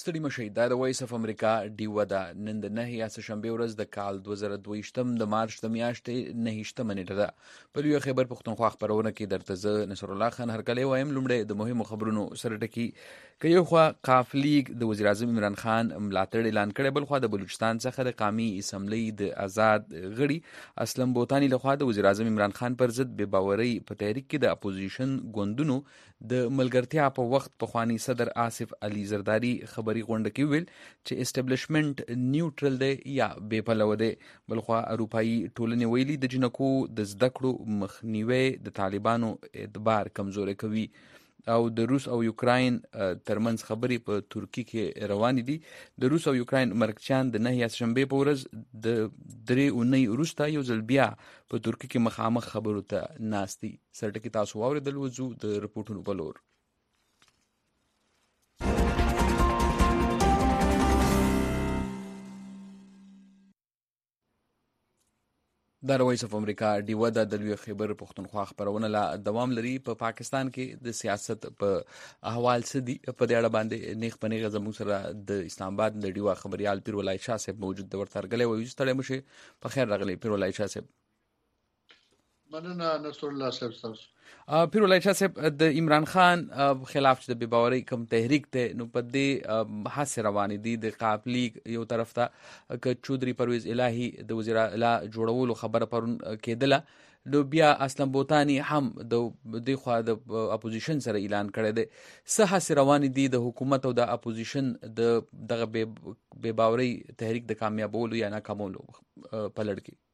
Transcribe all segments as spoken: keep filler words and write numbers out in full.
ستړي مشئ دا د وایس اف امریکا ډیوه ده. نن د نهه یا سهشنبې ورځ د کال دوه زره دوه ویشتم د مارچ د میاشتې نهه نیټه ده. په لویه خیبر پښتونخوا خپرونه کې درته زه نصر الله خان هرکلی وایم. لومړی د مهمو خبرونو سره ټکي. که یو خوا قاف لیگ د وزیر اعظم عمران خان ملاتړ اعلان کړی، بل خوا د بلوچستان څخه د قومي اسمبلی د آزاد غړي اسلم بوتانی لخوا د وزیر اعظم عمران خان پر ضد بې باورۍ په تحریک کې د اپوزیشن ګوندونو د ملګرتیا په وخت پخوانی صدر آصف علي زرداری خبري غونډه کې ویل چې اسټابلیشمنت نیوټرل دی یا بې پلوه دی. بلخوا اروپایي ټولنې ویلي د جنکو د زده کړو مخنیوی د طالبانو اعتبار کمزوری کوي. او د روس او یوکراین ترمنځ خبرې په ترکی کې روانې دي. د روس او یوکراین مرکچیان د نهه یا سهشنبې په ورځ د درې اونۍ وروسته یو ځل بیا په ترکی کې مخامخ خبرو ته ناست دي. سرټکي تاسو واورېدل، وځو د رپورټونو په لور. دا د وایس اف امریکا ډیوه ده. د لویه خیبر پښتونخوا خپرونه لا دوام لري. په پا پاکستان کې د سیاست په احوال څه دي، په دې اړه باندې نیغ په نیغه زموږ سره د اسلام آباد د ډیوه خبريال پیر ولای شاه صاحب موجود د ورته ارګلې وایي. ستړی مشه په خیر راغلی پیر ولای شاه صاحب. مننه نصر الله صاحب. تاسو پیر ولای شاه صاحب د عمران خان خلاف چې د بې باورۍ کوم تحریک ته نو په دې حادثه روانې دي د قاف لیگ یو طرف ته ک چودري پرویز الهی د وزیر اعلی جوړولو خبره پرون کېدله، نو بیا اسلم بوتانی هم د دې خوا د اپوزیشن سره اعلان کړی دی. څه حادثه روانې دي د حکومت او د اپوزیشن د دغه بې باورۍ تحریک د کامیابولو یا ناکامولو په لړ کې؟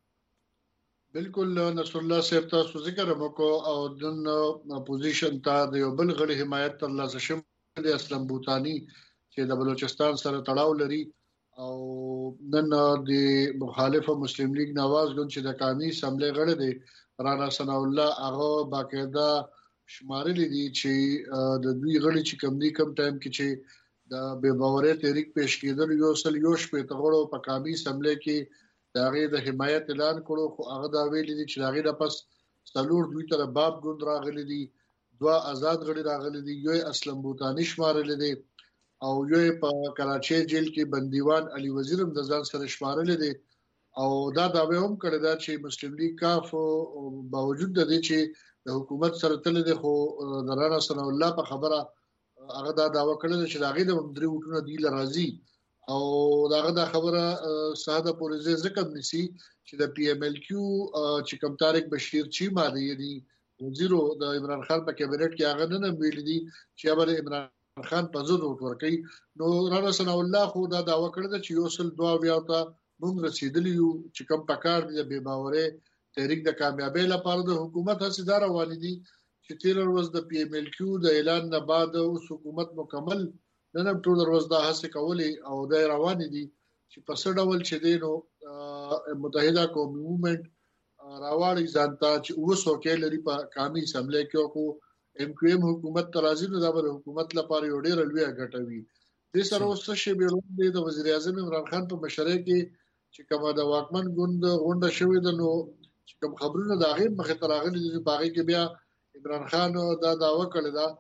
بالکل نصر الله صاحب تاسو ذکر وکړو او د اپوزیشن ته د یو بل غړي حمایت ترلاسه شوی د اسلم بوتانی چې د بلوچستان سره تړاو لري، او نن د مخالف مسلم لیگ نواز ګوند چې د قومي اسمبلی غړي دی رانا ثنا الله هغه باقاعده شمارلي دي چې د دوی غړي چې کم دي کم ټایم کې چې د بې باورۍ تحریک پیش کېدل یو سل یو شپې تغړو په قومي اسمبلی کې دا غي د حمایت اعلان کړو، خو هغه دا ویلي دي چې دا غي د پس څلور دوی تر باب ګوند راغلي دي، دوا آزاد غړي راغلي دي، یو اسلم بوتانی شمارل دي او یو په کراچي جیل کې بندیوان علي وزیر هم د ځان سره شمارل دي. او دا دا هم کړی دا چې مسلم لیگ کاف باوجود د دې چې د حکومت سره تل دي، خو د رانا ثنا الله په خبره هغه دا داوا کړی چې دا غي د درې وټونه دی لرازي او داغه دا خبره ساده پولیسه ذکر نسی چې د پی ایم ال کیو چې کوم طارق بشیر چی ماده یعنی وزیر د عمران خان په کابینټ کې هغه نه ویل دي چې امر عمران خان په زړه وټ ورکړي. نو رانا ثنا الله خو دا داوا کړی چې یو سل دوه بیا ته موږ رسیدلی یو چې کوم پکار دی به باورې تحریک د کامیابی لپاره د حکومت هڅې روانې دي چې تیر ورځ د پی ایم ال کیو د اعلان نه بعد اوس حکومت مکمل نن هم ټول ورځ دا هڅه کولې او دا روان دي چې په څه ډول چې دینو متحده قومي موومېنټ راوړي ځانته چې اوسو کې لري په قومي اسمبلی کې کو ایم کیو ایم حکومت ترازی نو دا به حکومت لپاره یو ډېر لوی غټوي. د سره اوس شی بیرون د وزیر اعظم عمران خان په مشرۍ کې چې کومه د واکمن ګوند غونډه شوې ده، نو چې کوم خبرونه د هغه مخه تراغلي دي باغې کې بیا عمران خان دا داوا کړی دا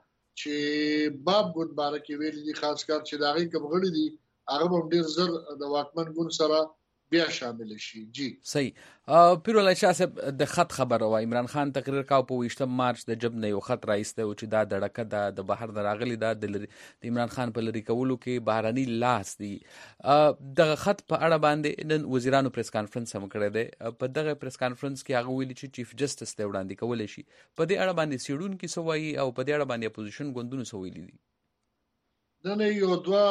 چې باب ګوند بارکه ویل دي خاص کار چې دا غي کوم غړي دي هغه هم ډیر زر د واکمن ګوند سره بیا شامل شي. جی صحیح. پیر ولای شاه صاحب د خط خبر او عمران خان تقریر کاو په ویشتم مارچ د جبنه یو خط راایسته او چې دا دړکه د د بهر دراغلی دا د عمران خان په لری کولو کې بهراني لاس دي. دغه خط په اړه باندې نن وزیرانو پریس کانفرنس هم کړی دی. په دغه پریس کانفرنس کې هغه ویلي چې چیف جسټس ته وړاندې کول شي. په دې اړه باندې سیډون کې سوایي او په دې اړه باندې اپوزیشن ګوندونو سویلي دي. نن یو دوا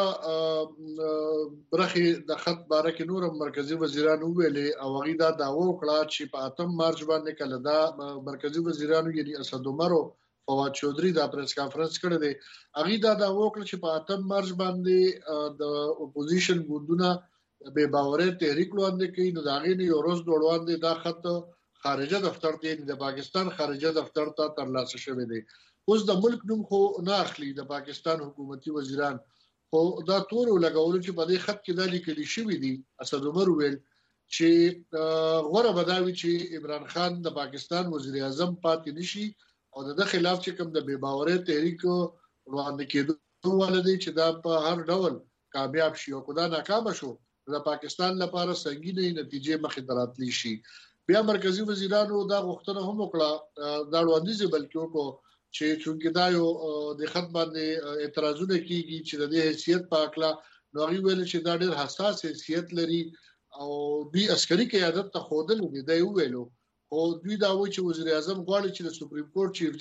برخي د خط باره کې نور مرکزی وزیرانو ویلې او هغه دا داوا وکړه چې په اتم مارچ باندې کله دا مرکزی وزیرانو یعنی اسد عمر او فواد چودري دا پریس کانفرنس کړی دی. هغه دا داوا وکړه چې په اتم مارچ باندې د اپوزیشن ګوندونه به باورې تحریک وړاندې کوي، نو دا غي نه یو روز وړاندې دا خط خارجه دفتر دی د پاکستان خارجه دفتر ته ترلاسه شوی دی. اوس د ملک نوم خو نه اخلي د پاکستان حکومتي وزیران، خو دا تور لګول چې په دې خط کې د لیکلي شوی دی. اسد عمر ویل چې غوړه بداوي چې عمران خان د پاکستان وزیر اعظم پاتې نشي او د خلاف چې کوم د بې باورۍ تحریک وړاندې کېدو ولدي چې دا په هر ډول کامیاب شي او کدا ناکام شو د پاکستان لپاره سنگینه نتیجې مخې ته راتلی شي. بیا مرکزی وزیرانو دا غوښتنه هم وکړه دا وړاندیز بلکې وکړو چې چونګې دا یو د خط باندې اعتراضونه کیږي چې د دې حیثیت په اړه نو هغه ویل چې دا ډېر حساس حیثیت لري او دوی عسکري قیادت ته خوده لري دا یو ویلو او دوی دا وایي چې وزیر اعظم غواړي چې د سپریم کورټ چیف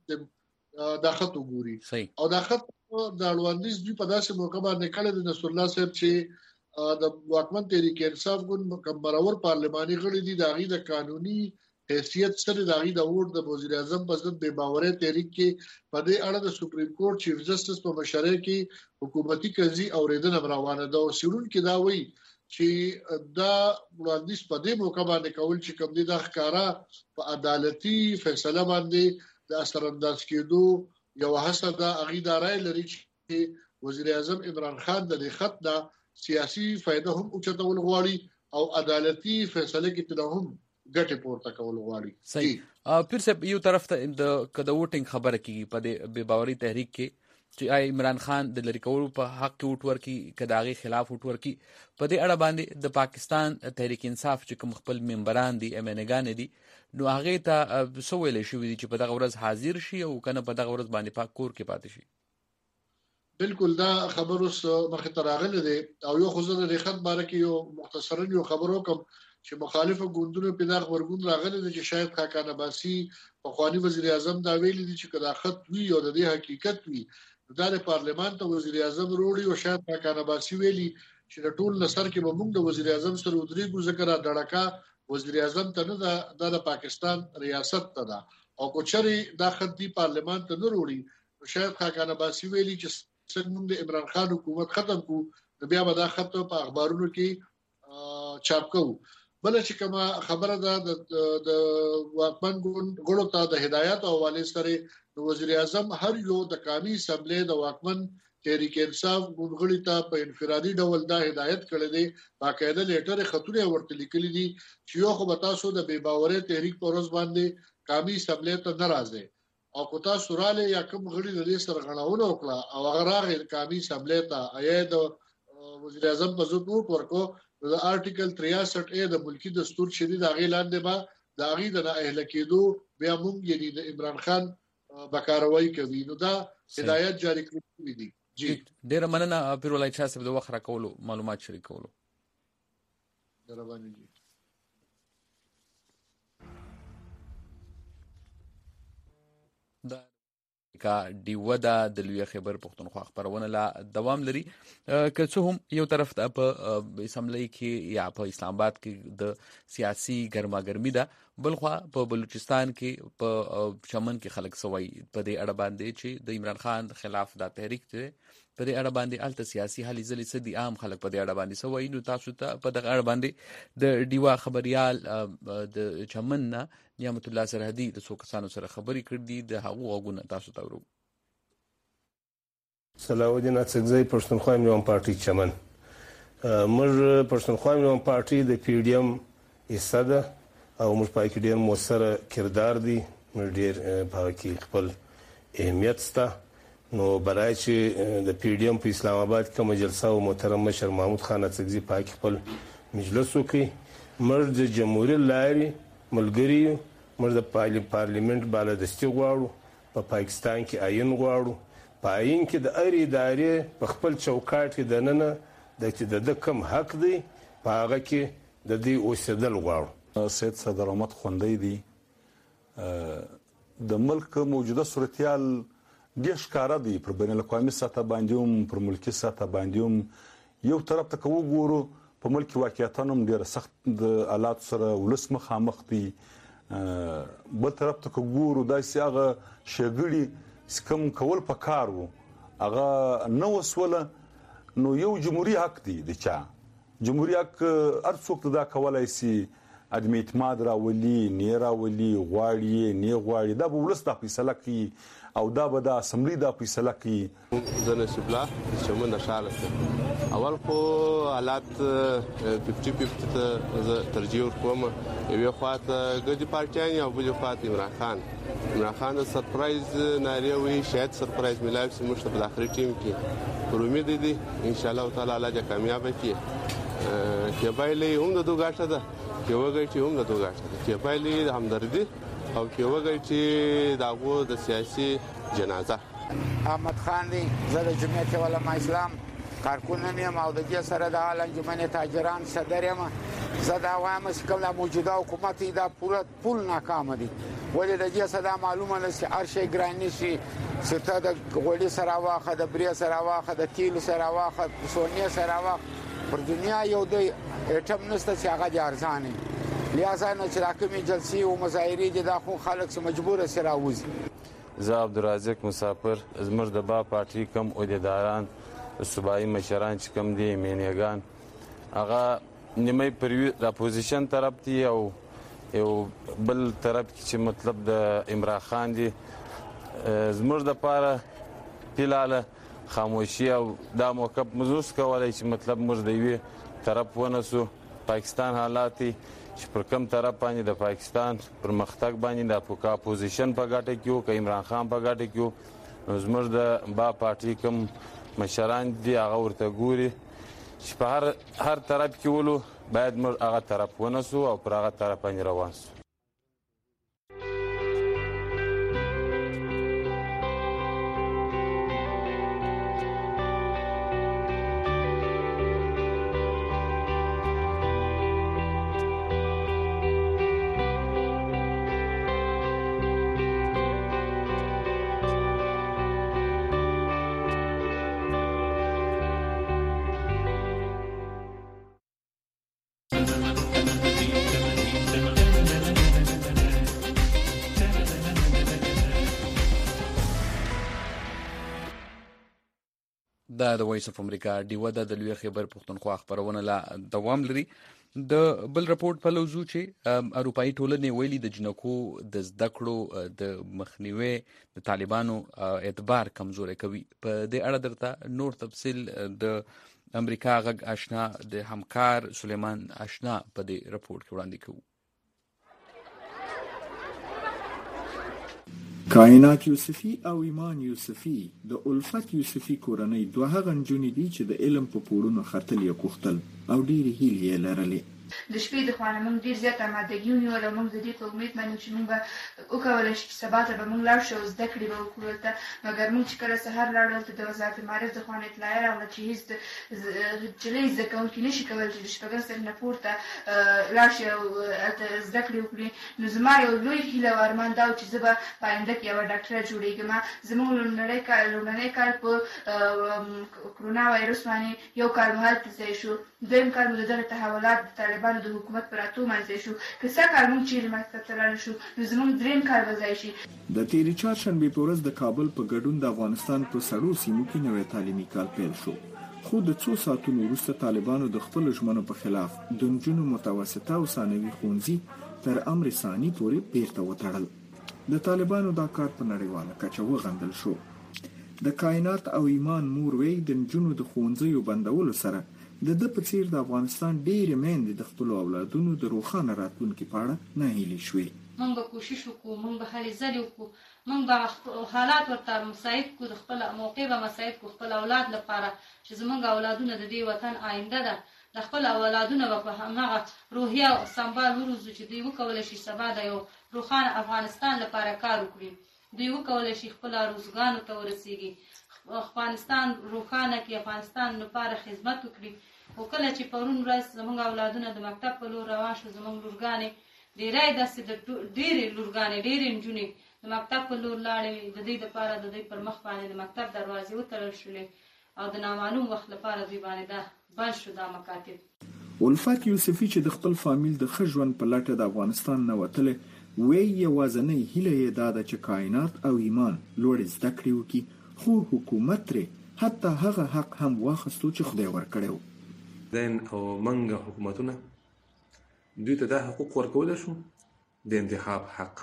جسټس دا خط وګوري او دا خط د وړاندیز دوی په داسې موقع باندې کړی د نصر الله صاحب چې د واکمن تحریک انصاف ګوند مکمرور پارلماني غړي دي د غي د قانوني حیثیت سره د غي د ووټ د وزیر اعظم په ضد بے باورۍ تحریک کې په دې اړه د سپریم کورټ چیف جسټس په مشرۍ کې حکومتي قضیې اوریدنه روانه ده او سیرون کې دا وایي چې دا وړاندیز په دې موقع باندې کول چې کوم دي د ښکارا په عدالتي فیصله باندې د اثر انداز کېدو یو هڅه ده هغه دارای لري چې وزیر اعظم عمران خان د خط د سیاسي فائدہ هم اوچتول غواړي او عدالتي فیصله کې تل هم ګټه پورته کول غواړي. صحیح. پیر صاحب یو طرف ته د کده ووټینګ خبره کیږي په دې بے باوري تحریک کې چې عمران خان د لری کولو په حق کې ووټ ورکي کداغي خلاف ووټ ورکي په دې اړه باندې د پاکستان تحریک انصاف چې کوم خپل ممبران دي ام ان ګان دي نو هغه ته سویل شوې دي چې په دغه ورځ حاضر شي او کنه په دغه ورځ باندې پاک کور کې پاتې شي. بالکل دا خبر اوس مخه تراغله دي او یو خو زه د خط باره کې یو مختصرا یو خبر وکم چې مخالفه ګوندونو په دغه ورګون راغلي دي چې شاید خاکان عباسي په خواني وزیر اعظم دا ویلي دي چې کدا خط وی او د دې حقیقت وی د پارلمان ته وزیر اعظم وروړي او شاید خاکان عباسي ویلي چې د ټول نصر کې به موږ د وزیر اعظم سره ودرېږو ذکر ډړکا وزیر اعظم ته نه د پاکستان ریاست ته ده او کوچري دا خط دی پارلمان ته نه وروړي شاید خاکان عباسي ویلي چې څنګه د عمران خان حکومت ختم کو بیا به دا خط په اخبارونو کې چاپ کوو. بل چې کومه خبره ده د واکمن غړو ته د هدایت او حواله سره د وزیر اعظم هر یو د قومي اسمبلی د واکمن تحریک انصاف غړي ته په انفرادي ډول دا هدایت کړی دی باقاعده لیټر خطونه ورته لیکلي دي چې یو خو به تاسو د بے باورۍ تحریک پر ورځ باندې قومي اسمبلی ته ناراضه او کو تاسو رااله یا کوم غړي د دې سره غناونه وکړه او هغه راغی قومي اسمبلی ته ایا د وزیر اعظم په ضد ووټ ورکو د آرټیکل تریاسټ اے د ملکی دستور شدید اغه لاندې با د اغه د اهل کېدو بیا موږ یعنی د عمران خان بکاروي کوي نو دا هدایت جاری کړی دي. جی ډیر مننه پیر ولای چا صاحب د وخت راکولو معلومات شریکولو دربانې دي. دا کا دیودا د لوی خبر پښتونخوا خبرونه لا دوام لري که څه هم یو طرف ته په اسمبلی کې یا په اسلام آباد کې د سیاسي ګرماګرمي ده بل خو په بلوچستان کې په چمن کې خلک سوي په دې اړه باندې چې د عمران خان خلاف دا تحریک ته په دې اړه باندې الته سیاسي حل ځلې سدي عام خلک په دې اړه باندې سوي نو تاسو ته په دغه اړه باندې د ډیوا خبريال د چمن نعمت الله سرحدي د څو کسانو سره خبرې کړې د هغو غوونه تاسو ته ورو. صلاحالدین اڅکزی پښتونخوا ملي پارټي چمن موږ پښتونخوا ملي پارټي د پی ډی ایم حصہ ده او موږ پای کې ډیر موثر کردار دي موږ ډیر په کې خپل اهمیت سته نو برای چې د پی ډی ایم په اسلام آباد کې مجلسه او محترم مشر محمود خان اڅکزی پای کې خپل مجلس وکړي موږ د جمهوریت لاري ملګری موږ د پارلیمنت بالادستي غواړو په پا پاکستان کې آئین غواړو په آئین کې د هر ادارې په خپل چوکاټ کې دننه د د کم حق دی په هغه کې د دې اوسېدل غواړو. سید صدر احمد خوندی دی د ملک موجوده صورتحال ډېر ښکاره دی پر بین الاقوامي سطح باندې هم پر ملکي سطح باندې هم یو طرف ته که وګورو په ملک کې واقعیتاً هم ډېر سخت د حالاتو سره ولس مخامخ دی بل طرف ته که ګورو داسې هغه ښېګړي چې کوم کول په کار وو هغه نه وسوله نو یو جمهوري حق دی د چا جمهوري حق هر څوک دا کولی سي عدم اعتماد راولي نه راولي غواړي نه غواړي دا به ولس دا فیصله کوي او دا به د اسمبلی دا فیصله کوي. زه نصیب الله چې موږ د شاله اول خو حالات ففټي ففټي ته زه ترجیح ورکوم. یوې خواته ګډې پارټیان او بلې خواته عمران خان عمران خان د سرپرایز نارې وایي، شاید سرپرایز میلاو شي موږ ته په داخلي ټیم کې. پر امید دی انشاءالله تعالی الله دې کامیابه کړي. کیبایلي هم د دوه ګټه ده، کیوګایټي هم د دوه ګټه ده. کیبایلي د همدردي او کیوګایټي د هغو د سیاسي جنازه. احمد خان دی، زه د جمعیت علما اسلام کارکون یم او د دې سره د حال انجمن تاجران صدر یم. زه دا وایم چې کوم د موجوده حکومت دا پوره ټول ناکامه دي. ولې د دې سره معلومه نه چې هر شی ګران نشي، چې ته د غوړي سره واخه، د برې سره واخه، د تیلو سره واخه، د سونې سره واخه. پر دنیا یو د اټم نشته چې هغه د ارزانه لہذا نه چې راکمي جلسې او مظاهرې دي دا خو خلک سره مجبور سره راوځي. زه عبدالرازق مسافر، زموږ د با پارټي کم عہدیداران صوبایي مشران چې کوم دي مینیګان هغه نیمه پر د اپوزیشن طرف دي او یو بل طرف چې مطلب د عمران خان دي. زموږ د پاره فلحال خاموشي او دا موقع محسوس کولای چې مطلب موږ د یوې طرف ونسو. پاکستان حالات چې پر کوم طرف باندې د پاکستان پرمختګ باندې د اپوزیشن په ګټه کې وو که عمران خان په ګټه کې وو، نو زموږ د با پارټي کوم مشران دي هغه ورته ګوري چې په هر هر طرف کې ولو باید موږ هغه طرف ونسو او پر هغه طرف باندې روان سو. دا د وایس اف امریکا ډیوه ده د لوی خیبر پښتونخوا خبرونه لا دوام لري. د بل رپورت په لوزو چې اروپאי ټولنې ویلي د جنکو د زده کړو د مخنیوي د طالبانو اعتبار کمزوري کوي. په دې اړه درته نور تفصیل د امریکا غږ آشنا د همکار سلیمان آشنا په دې رپورت کې وړاندې کوو. کائنات یوسفی او ایمان یوسفی د الفت یوسفی کورنۍ دوه هغه نجونې دي چې د علم په پوړونو خرتل یې کوختل او ډېرې هیلې یې لرلې. د شپې د خوا نه موږ ډېر زیات امادګي ونیول او موږ د دې په امید باندې چې موږ به وکولی شو چې سبا ته به موږ لاړ شو او زده کړې به وکړو هلته. مګر موږ چې کله سهار لاړو هلته د وزارت المعارف د خوا نه اطلاع راغله چې هېڅ نجلۍ زده کوونکي نشي کولی چې د شپږم صنف نه پورته لاړ شي او هلته زده کړې وکړي. نو زما یو لوی هیله او ارمان دا و چې زه به په آینده کې یوه ډاکټره جوړېږم. زموږ لومړنی کال لومړنی کال په کرونا وایرس باندې یو کال مو هلته ځای شو، دویم کال مو د دغه تحولات د طالبانو د حکومت پر راتلو باندې شو. که څه کال موږ چیرې مکتب ته لاړ شو نو زموږ دریم کال به ځای شي. د تېرې چهارشنبې په ورځ د کابل په ګډون د افغانستان په سړو سیمو کې نوی تعلیمي کال پیل شو، خو د څو ساعتونو وروسته طالبانو د خپلو ژمنو په خلاف د نجونو متوسطه او ثانوي ښوونځي تر امر ثاني پورې بیرته وتړل. د طالبانو دا کار په نړیواله کچه وغندل شو. د کائنات او ایمان مور وی د نجونو د ښوونځیو بندولو سره د ده په څیر د افغانستان ډېرې میندې د خپلو اولادونو د روښانه راتلونکي په اړه ناهیلې شوې. موږ به کوشش وکړو، موږ به هلې ځلې وکړو، موږ به حالات ورته مساعد کړو، د خپل موقع به مساعد کړو خپل اولاد لپاره چې زموږ اولادونه د دې وطن آینده ده. د خپل اولادونه به په هماغه روحیه او سمبال وروزو چې دوی وکولی شي سبا د یو روښانه افغانستان لپاره کار وکړي، دوی وکولی شي خپل ارزوګانو ته ورسیږي، افغانستان روښانه کړي، افغانستان لپاره خدمت وکړي. خو کله چې پرون ورځ زموږ اولادونه د مکتب په لور روان شو، زموږ لورګانې ډېری داسې د ډېرې لورګانې ډېرې نجونې د مکتب په لور لاړې، د دوی دپاره د دوی پر مخ باندې د مکتب دروازې وتړل شولې او د نامعلوم وخت لپاره دوی باندې دا بند شو دا مکاتب. الفت یوسفی چې د خپل فامیل د ښه ژوند په لټه د افغانستان نه وتلی، وی یوازنۍ هیله یې دا ده چې کائنات او ایمان لوړې زده کړې وکړي، خو حکومت ترې حتی هغه حق هم واخیستو چې خدای ورکړی و. دین او منګه حکومتونه دوی ته دا حقوق ورکولی شو، د انتخاب حق،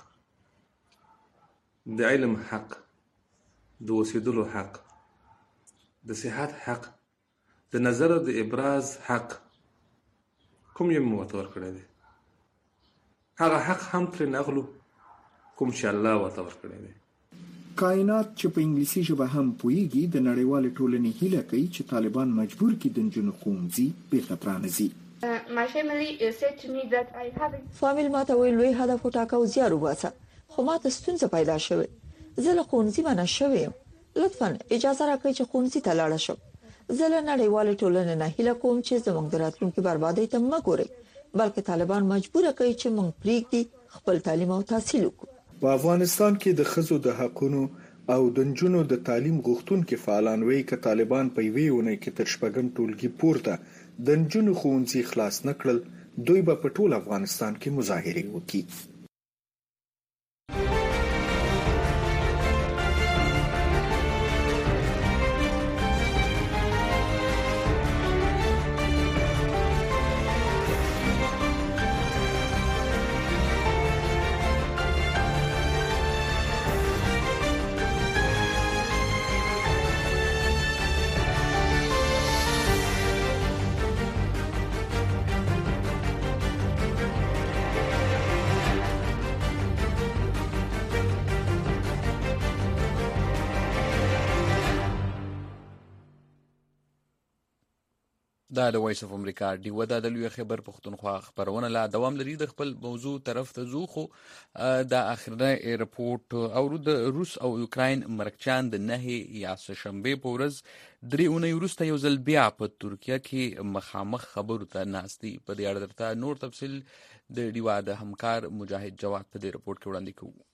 د علم حق، د اوسېدلو حق، د صحت حق، د نظر د ابراز حق کوم یې موته ورکړی دی، هغه حق هم ترې نغلو کوم چې الله ورته ورکړی دی. کائنات چې په انګلیسي ژبه هم پوهیږي د نړیوالې ټولنې هیله کوي چې طالبان مجبور کړي د نجونو ښوونځي بیرته پرانیزي. فامیل ماته ویل لوی هدف وټاکه او زیار وباسه، خو ماته ستونزه پیدا شوه. زه له ښوونځي منع شوم. لطفا اجازه راکړئ چې ښوونځي ته لاړ شم. زه له نړیوالې ټولنې نه هیله کوم چې زموږ د راتلونکي بربادۍ ته مه ګورئ، بلکې طالبان مجبور کړي چې موږ پرېږدي خپل تعلیم او تحصیل وکړو. په افغانستان کې د ښځو د حقونو او د نجونو د تعلیم غوښتونکو فعالان وایي چې طالبان په یوې اونۍ کې تر شپږم ټولګي پورته د نجونو ښوونځي خلاص نکړل، دوی به په ټول افغانستان کې مظاهرې وکړي. دا د وایس اف امریکا ډیوه د لوی خبر پښتونخوا خبرونه لا دوام لري. د خپل موضوع طرف ته ځو، خو د اخرنی رپورت او د روس او یوکراین مرکچان د نه یا شنبه په ورځ درې اونۍ وروسته یو ځل بیا په ترکیه کې مخامخ خبرو ته ناستي. په دې اړه درته نور تفصیل د ډیوه د همکار مجاهد جواد په دې رپورت کې وړاندې کوو.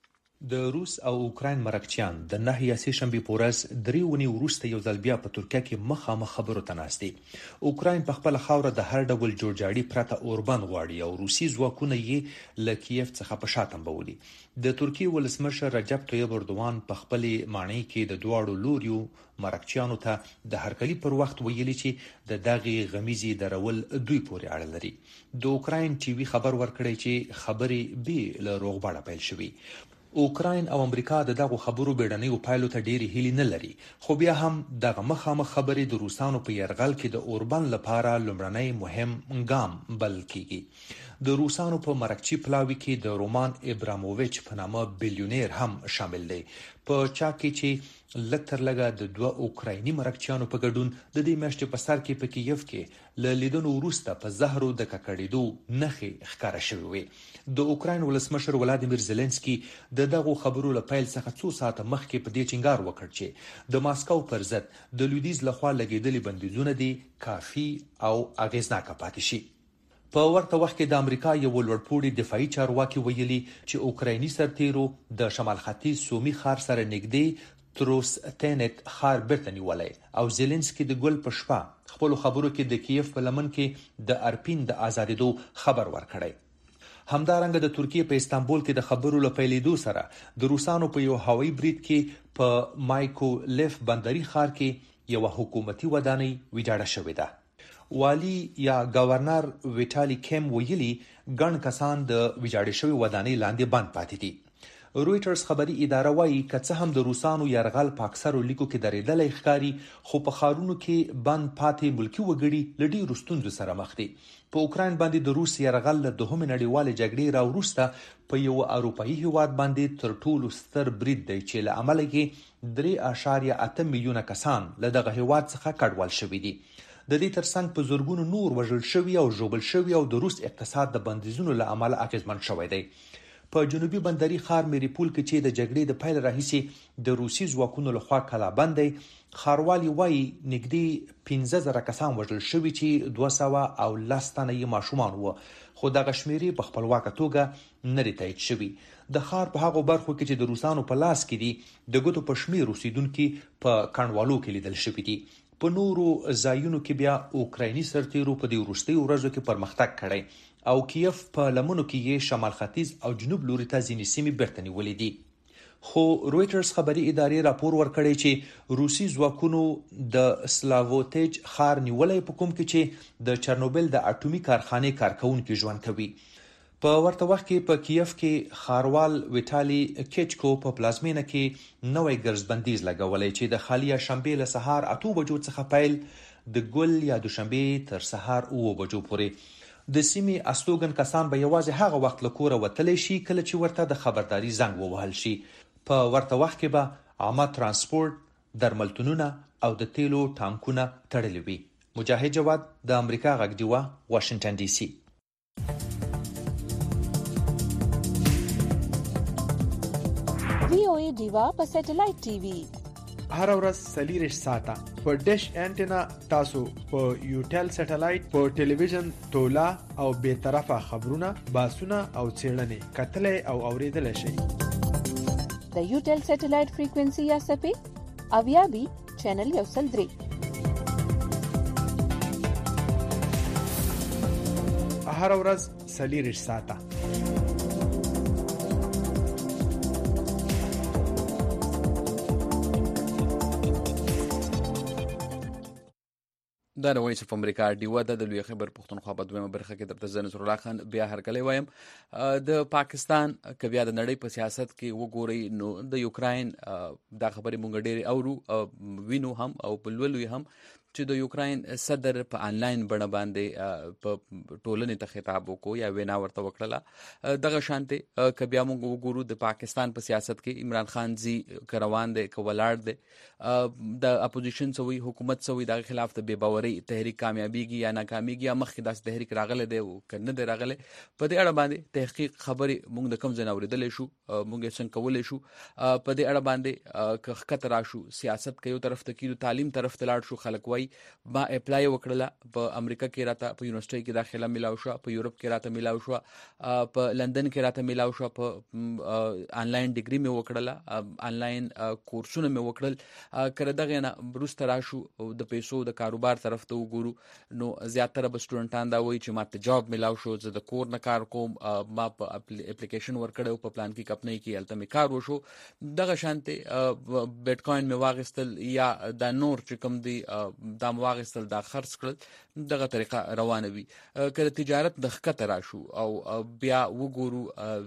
د روس او اوکراین مرکچیان د نه یا سه شنبه په ورځ درې اونۍ وروسته یو ځل بیا په ترکیه کې مخامخ خبرو ته ناستي. اوکراین په خپل خاوره د هر ډول جوړجاړي پرته اوربان غواړي او روسي ځواکونه یې له کیف څخه په شاتم بولي. د ترکیه ولسمشر رجب طیب اردوغان په خپل معنی کې د دواړو لوریو مرکچیانو ته د هرکلی پر وخت ویلي چې د دغه غمیزي درول دوی پورې اړه لري. د اوکراین ټي وي خبر ورکړی چې خبرې به له روغبړه پیل شوې. اوکراین او امریکا د دغه خبرو بیړنیو پایلو ته ډېری هیلې نه لري، خو بیا هم دغه مخامخ خبرې د روسانو په يرغل کې د اوربان لپاره لومړنی مهم ګام بلل کیږي. د روسانو په مرکچی پلاوي کې د رومان ابراموویچ په نامه بلیونیر هم شامل دی، په چا کې چې لکتر لګه د دوه اوکرایني مرکچیانو په ګډون د دې میاشتې په سر کې په کیف کې له لیدنو وروسته په زهرو د ککړېدو نښې ښکاره شوې وې. د اوکراین ولسمشر ولادیمیر زيلنسکي د دغه خبرو له پیل څخه څو ساعته مخکې په دې ټینګار وکړ چې د ماسکو پر ضد د لویدیز لخوا لګیدلي بندیزونه دي کافي او اغیزناک پاتې شي. په ورته وخت کې د امریکا یو لوړپوړي دفاعي چارواکي ویلي چې اوکرایني سرتیرو د شمال ختیځ سومي خار سره نږدې تروس تینک خار بیرته نیولای او زيلنسکي د ګل په شپه خپل خبرو کې د کیف په لمن کې د ارپین د آزادېدو خبر ورکړی. همدارنګه د ترکیه په استانبول کې د خبرو له پیلېدو سره د روسانو په یو هوایي برید کې په مایکولیف بندري ښار کې یو حکومتي ودانۍ ویجاړه شوې ده. والی یا گورنر ویټالی کیم ویلي ګڼ کسان د ویجاړې شوې ودانۍ لاندې بند پاتې دي. رويټرز خبري اداره وايي که څه هم د روسانو يرغل په اکثرو لیکو کې درېدلې ښکاری، خو په خارونو کې بند پاتې ملکی وګړي لډي رستونځو سره مخ دي. په اوکراین باندې د روس يرغل له دوهمې نړیوالې جګړې راوروسته په یو اروپאי هیواد باندې تر ټولو ستر برید دی چې له عمله کې درې اعشاریه اته میلیونه کسان له دغه هیواد څخه کډوال شوي دي. د دې ترڅنګ په زورګونو نور وژل شوي او ژوبل شوي او د روس اقتصاد د بندیزونو له امله اغیزمن شوی دی. په جنوبي بندري ښار میریپول کې چې د جګړې د پیل راهیسې د روسي ځواکونو لخوا کلابند دی، ښاروالي وایي نږدې پنځه زره کسان وژل شوي چې دوه سوه او لس تنه یې ماشومان وو، خو دغه شمیرې په خپلواکه توګه نه دي تایید شوي. د ښار په هغو برخو کې چې د روسانو په لاس کې دي د ګوتو په شمیر اوسیدونکي په کنډوالو کې لیدل شوي دي. په نورو ځایونو کې بیا اوکرایني سرتیرو په دې وروستیو ورځو کې پرمختګ کړی او کیف په لمنو کې یې شمال ختیځ او جنوب لوري ته ځینې سیمې بیرته نیولې دي. خو رويټرز خبري ادارې راپور ورکړی چې روسي ځواکونو د سلاووتیج ښار نیولای په کوم کې چې د چرنوبل د اټومي کارخانې کارکونکو ژوند کوي. په ورته وخت کې په کیف کې ښاروال ویټالي کیچکو په پلازمینه کې نوې ګرځبندیز لګولې چې د خالیه شنبه له سهار اته بجو څخه پیل د ګل یا دوشنبې تر سهار اوه بجو پورې. د سیمې استوګن کسان به یوازې هغه وخت له کوره وتلی شي کله چې ورته د خبرداري زنګ ووهل شي. په ورته وخت کې به عامه ترانسپورت، درملتونونه او د تیلو ټانکونه تړلي وي. مجاهد جواد د امریکا غږ ډیوه، واشنگټن ډي سي. وی او ای ډیوا په سټلایټ ټي وي هر ورځ څلور ساعته په ډیش انټینا تاسو په یوټل سټلایټ په ټلویزیون تولا او به طرفه خبرونه، باسونه او څېړنې کتلې او اوریدل شي. د یوټل سټلایټ فریکوئنسي یا سپې اویا بي چینل یو سل درې. هر ورځ څلور ساعته دا د وایس اف امریکا ډیوه د لوی خبر پښتونخوا په دویمه برخه کې درته زه نصر الله خان بیا هرکلی وایم. د پاکستان که بیا د نړۍ په سیاست کې وګورئ نو د یوکراین دا خبرې مونږ ډېرې اورو وینو هم او په لولو هم چې د یوکراین صدر په آنلاین بڼه باندې په ټولنې ته خطاب وکړو یا وینا ورته وکړله. دغه شانتې که بیا موږ وګورو د پاکستان په سیاست کې عمران خان زی که روان دی که ولاړ دی، د اپوزیشن سوی حکومت سوی دغه خلاف د بې باورۍ تحریک کامیابیږي یا ناکامیږي یا مخکې داسې تحریک راغلی دی او که نه دی راغلی. په دې اړه باندې تحقیق خبرې موږ د کوم ځای نه اورېدلی شو، موږ یې څنګه کولی شو. په دې اړه باندې که ښکته راشو سیاست که یو طرف ته کېدو، تعلیم طرف ته لاړ شو، خلک وایي ما اپلای وکړله، په امریکا کې راته په یونیورسټۍ کې داخله میلاو شوه، په یورپ کې راته میلاو شوه، په لندن کې راته میلاو شوه، په آنلاین ډیګري مې وکړله، آنلاین کورسونه مې وکړل. که د دغې نه وروسته راشو د پیسو د کاروبار طرف ته وګورو نو زیاتره به سټوډنټان دا وایي چې ما ته جاب میلاو شو، زه د کور نه کار کوم، ما په اپلیکیشن ورکړی په پلان کې کمپنۍ کې هلته مې کار وشو. دغه شانتې بیټ کوین مې واخیستل یا دا نور چې کوم دی دا مې واخیستل دا خرڅ کړل، دغه طریقه روانه وي. که د تجارت د ښکته راشو او بیا وګورو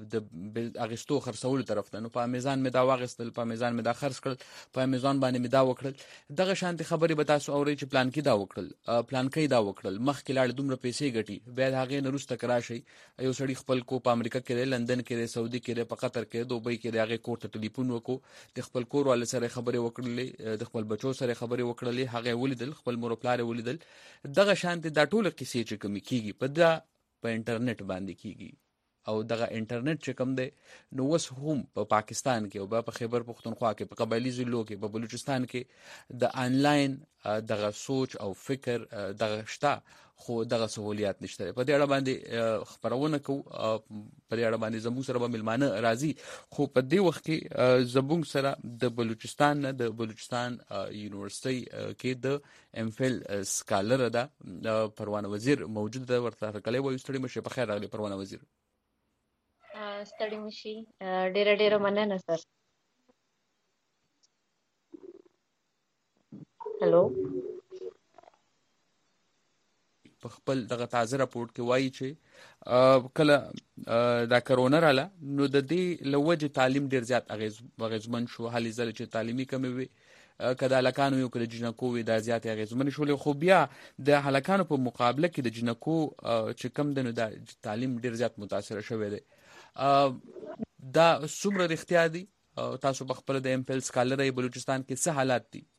د اخیستو خرڅولو طرف ته، نو په امیزان مې دا واخیستل، په امیزان مې دا خرڅ کړل، په امیزان باندې مې دا وکړل. دغه شانتې خبرې به تاسو اورئ چې پلان کې دا وکړل، پلان کې دا وکړل، مخکې لاړې دومره پیسې ګټي، بیا د هغې نه وروسته که راشئ یو سړي خپل کو په امریکا کې دی، لندن کې دی، سعودي کې دی، په قطر کې دی، دوبۍ کې دی، هغې کور ته ټلیفون وکړو، د خپل کور والو سره خبرې وکړلې، د خپل بچو سره خبرې وکړلې، هغې ولیدل، خپل مور و پلار یې ولیدل. دغه شانتې دا ټوله کیسې چې کومې کېږي په دا په انټرنیټ باندې کېږي او دغه انټرنیټ چې کوم دی نو اوس هم په پاکستان کې او بیا په خیبر پښتونخوا کې، په قبایلي ضلعو کې، په بلوچستان کې د آنلاین دغه سوچ او فکر دغه شته، خو دغه سہولیات نشته. په دې اړه باندې خبرونه کوو، په دې اړه باندې زموږ سره به مېلمانه راځي، خو په دې وخت کې زموږ سره د بلوچستان نه د بلوچستان یونیورسټۍ کې د ایم فل سکالر ده پروانه وزیر موجود ده. ورته هرکلی وایو. ستړي مشئ. په خیر راغلی پروانه وزیر. ستړي مشئ. ډېره ډېره مننه سر. هلو. په خپل دغه تازه راپورټ کې وایي چې کله دا کرونا راله نو د دې له وجې تعلیم ډېر زیات اغېزمن شو. هلې ځلې چې تعلیمي کمې وي، که د هلکانو وي او که د جنکو وي، دا زیاتې اغېزمنې شولې. خو بیا د هلکانو په مقابله کې د جنکو چې کم دی نو دا تعلیم ډېر زیات متاثره شوی دی. دا څومره رښتیا دي؟ تاسو په خپله د ایم فل سکالر یې بلوچستان کې څه حالات دي؟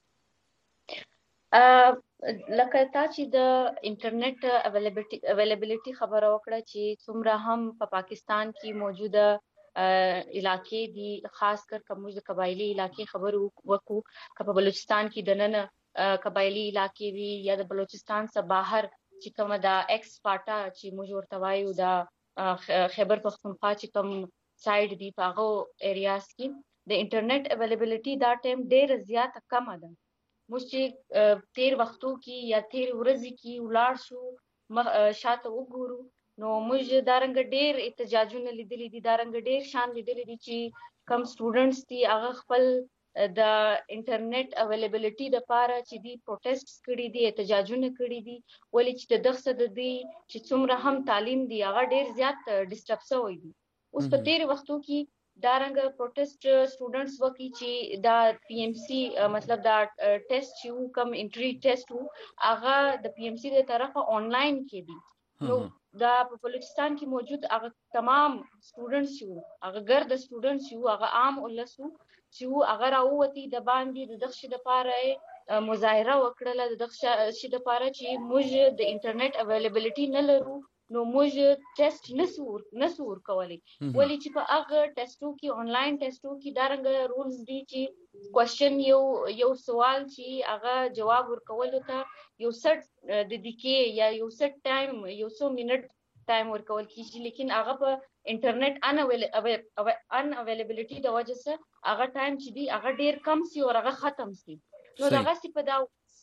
لکه تا چې د انټرنیټ اویلیبیلیټي خبره وکړه چې څومره هم په پاکستان کې موجوده علاقې دي، خاص کر که موږ د قبایلي علاقې خبرې وکړو، که په بلوچستان کې دننه قبایلي علاقې وي یا د بلوچستان څخه بهر چې کومه دا ایکس پاټا چې موږ ورته وایو دا خیبر پښتونخوا چې کوم سایډ دي په هغه ایریاز کې د انټرنیټ اویلیبیلیټي دا ټایم ډېره زیاته کمه ده. موږ چې تیر وختو کې یا تیر ورځې کې ولاړ شو شاته وګورو نو موږ دا رنګ ډېر احتجاجونه لیدلي دي، دا رنګ ډېر شان لیدلي دي چې کم سټوډنټس دي هغه خپل د انټرنیټ اویلیبیلیټي دپاره چې دي پروټیسټس کړي دي، احتجاجونه کړي دي، ولې چې د دغه څه د دوی چې څومره هم تعلیم دي هغه ډېر زیات ډسټرب شوی دي. اوس په تیر وختو کې دارنګ پروټیسټ سټوډنټس وکي چې دا پی ایم سی مطلب دا ټیسټ چې کوم انټری ټیسټ وو هغه د پی ایم سی د طرفه آنلاین کې دي نو دا په بلوچستان کې موجود هغه تمام سټوډنټس یو هغه ګرد سټوډنټس یو هغه عام ولسو چې هغه راووتی د باندې د دغه د پاره مظاهره وکړه د دغه شي د پاره چې موږ د انټرنیټ اویلیبিলিټي نه لرو نو موږ ټیسټ نسور نسور کولی ولی چې په هغه ټیسټو کې آنلاین ټیسټو کې دارنګ رولز دي چې کوېسچن یو یو سوال چې هغه جواب ورکول ته یو سټ د دقیقې یا یو سټ ټایم یو څو منټ ټایم ورکول کیږي لیکن هغه په انټرنیټ ان اویلیبিলিټي د وجه سره هغه ټایم چې دی هغه ډیر کم سی او هغه ختم سی نو دغه سی په دا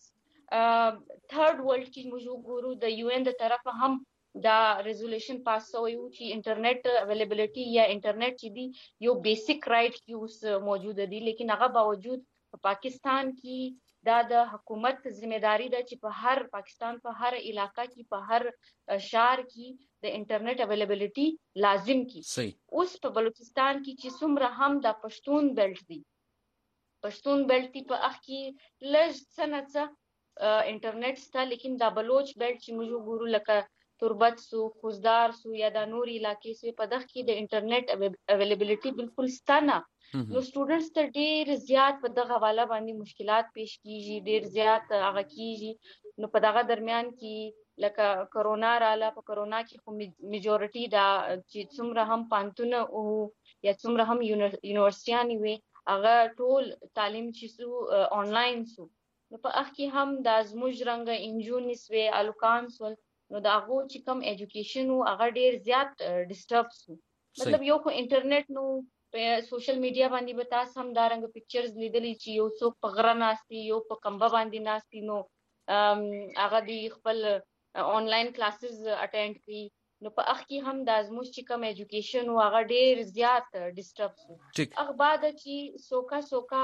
تھرد ورلد کې موږ ګورو د یو ان د طرفه هم دا ریزولوشن پاس شوی و چې انټرنیټ اویلیبিলিټي یا انټرنیټ چې دی یو بیسیک رائټ کې اوس موجود دي لیکن هغه باوجود په پاکستان کې دا د حکومت ذمہداري ده چې په هر پاکستان په هر علاقہ کې په هر شهر کې د انټرنیټ اویلیبিলিټي لازم کی اوس په بلوچستان کې چې څومره هم د پښتون بیلټ دی پښتون بیلټ په اخ کې لږ سنڅه انټرنیټ ستا لیکن دا بلوچ بیلټ چې موږ ګورو لکه تربت سو خوزدار سو یا د نور علاقې سو په دغه کې د انټرنیټ اویلیبিলিټي بالکل ستانه نو سټوډنټس ته ډیر زیات په دغه حواله باندې مشکلات پیش کیږي ډیر زیات هغه کیږي نو په دغه درمیان کې لکه کرونا رااله په کرونا کې خو میجورټي دا چې څومره هم پانتونه او یا څومره هم یونیورسيټیان وي هغه ټول تعلیم چې سو آنلاین سو نو په اخ کې هم د ازموج رنګ انجونیس وی الوکان سول نو دا هغه چې کوم ایجوکیشن او هغه ډیر زیات ډیسټرب سو مطلب یو خو انټرنیټ نو په سوشل میډیا باندې به تاسو هم دارنګ پکچرز لیدلی چې یو څوک په غره ناشتي یو په کمبه باندې ناشتي نو هغه دی خپل آنلاین کلاسز اټینډ کړي نو په اخ کې هم د ازموش چې کوم ایجوکیشن او هغه ډیر زیات ډیسټرب سو هغه بعد چې سوکا سوکا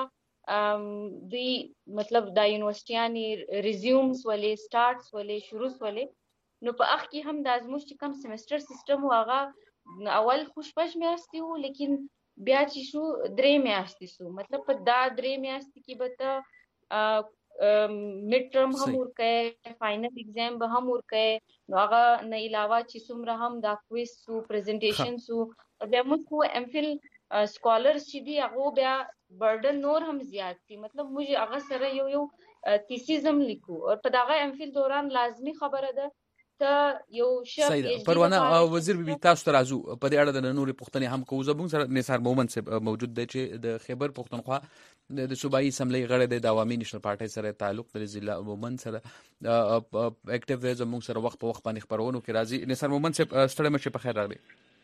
دی مطلب د یونیورسيټیانې ریزیومز ولې سٹارټس ولې شروع ولې نو په اخ کې هم د ازموش چې کوم سیمستر سیستم هغه اول خوشپش میاشتي وو لیکن بیا چې شو درې میاشتي سو مطلب په دا درې میاشتي کې به ته میډ ټرم هم ورکه فائنل ایگزام به هم ورکه نو هغه نه علاوه چې څومره هم دا کویز سو پریزنټیشن سو بیا موږ کو ام فل سکولرز چې دی هغه بیا برډن نور هم زیات دي مطلب موږ هغه سره یو یو تیسیزم لیکو او په دغه ام فل دوران لازمی خبره ده ته یو شپ پروانه وزیر بي تاسو ته راځو په دې اړه د نورې پښتنې هم کوو زبون سره نثار مومن صاحب موجود دی چې د خیبر پښتونخوا د صوبایي اسمبلی غړی دی د عوامي نېشنل پارټي سره تعلق لري ضلع مومن سره اکټیو دی زموږ سره وخت په وخت باندې خبرونه کوي راځي نثار مومن صاحب ستړی مشه په خیر راغلی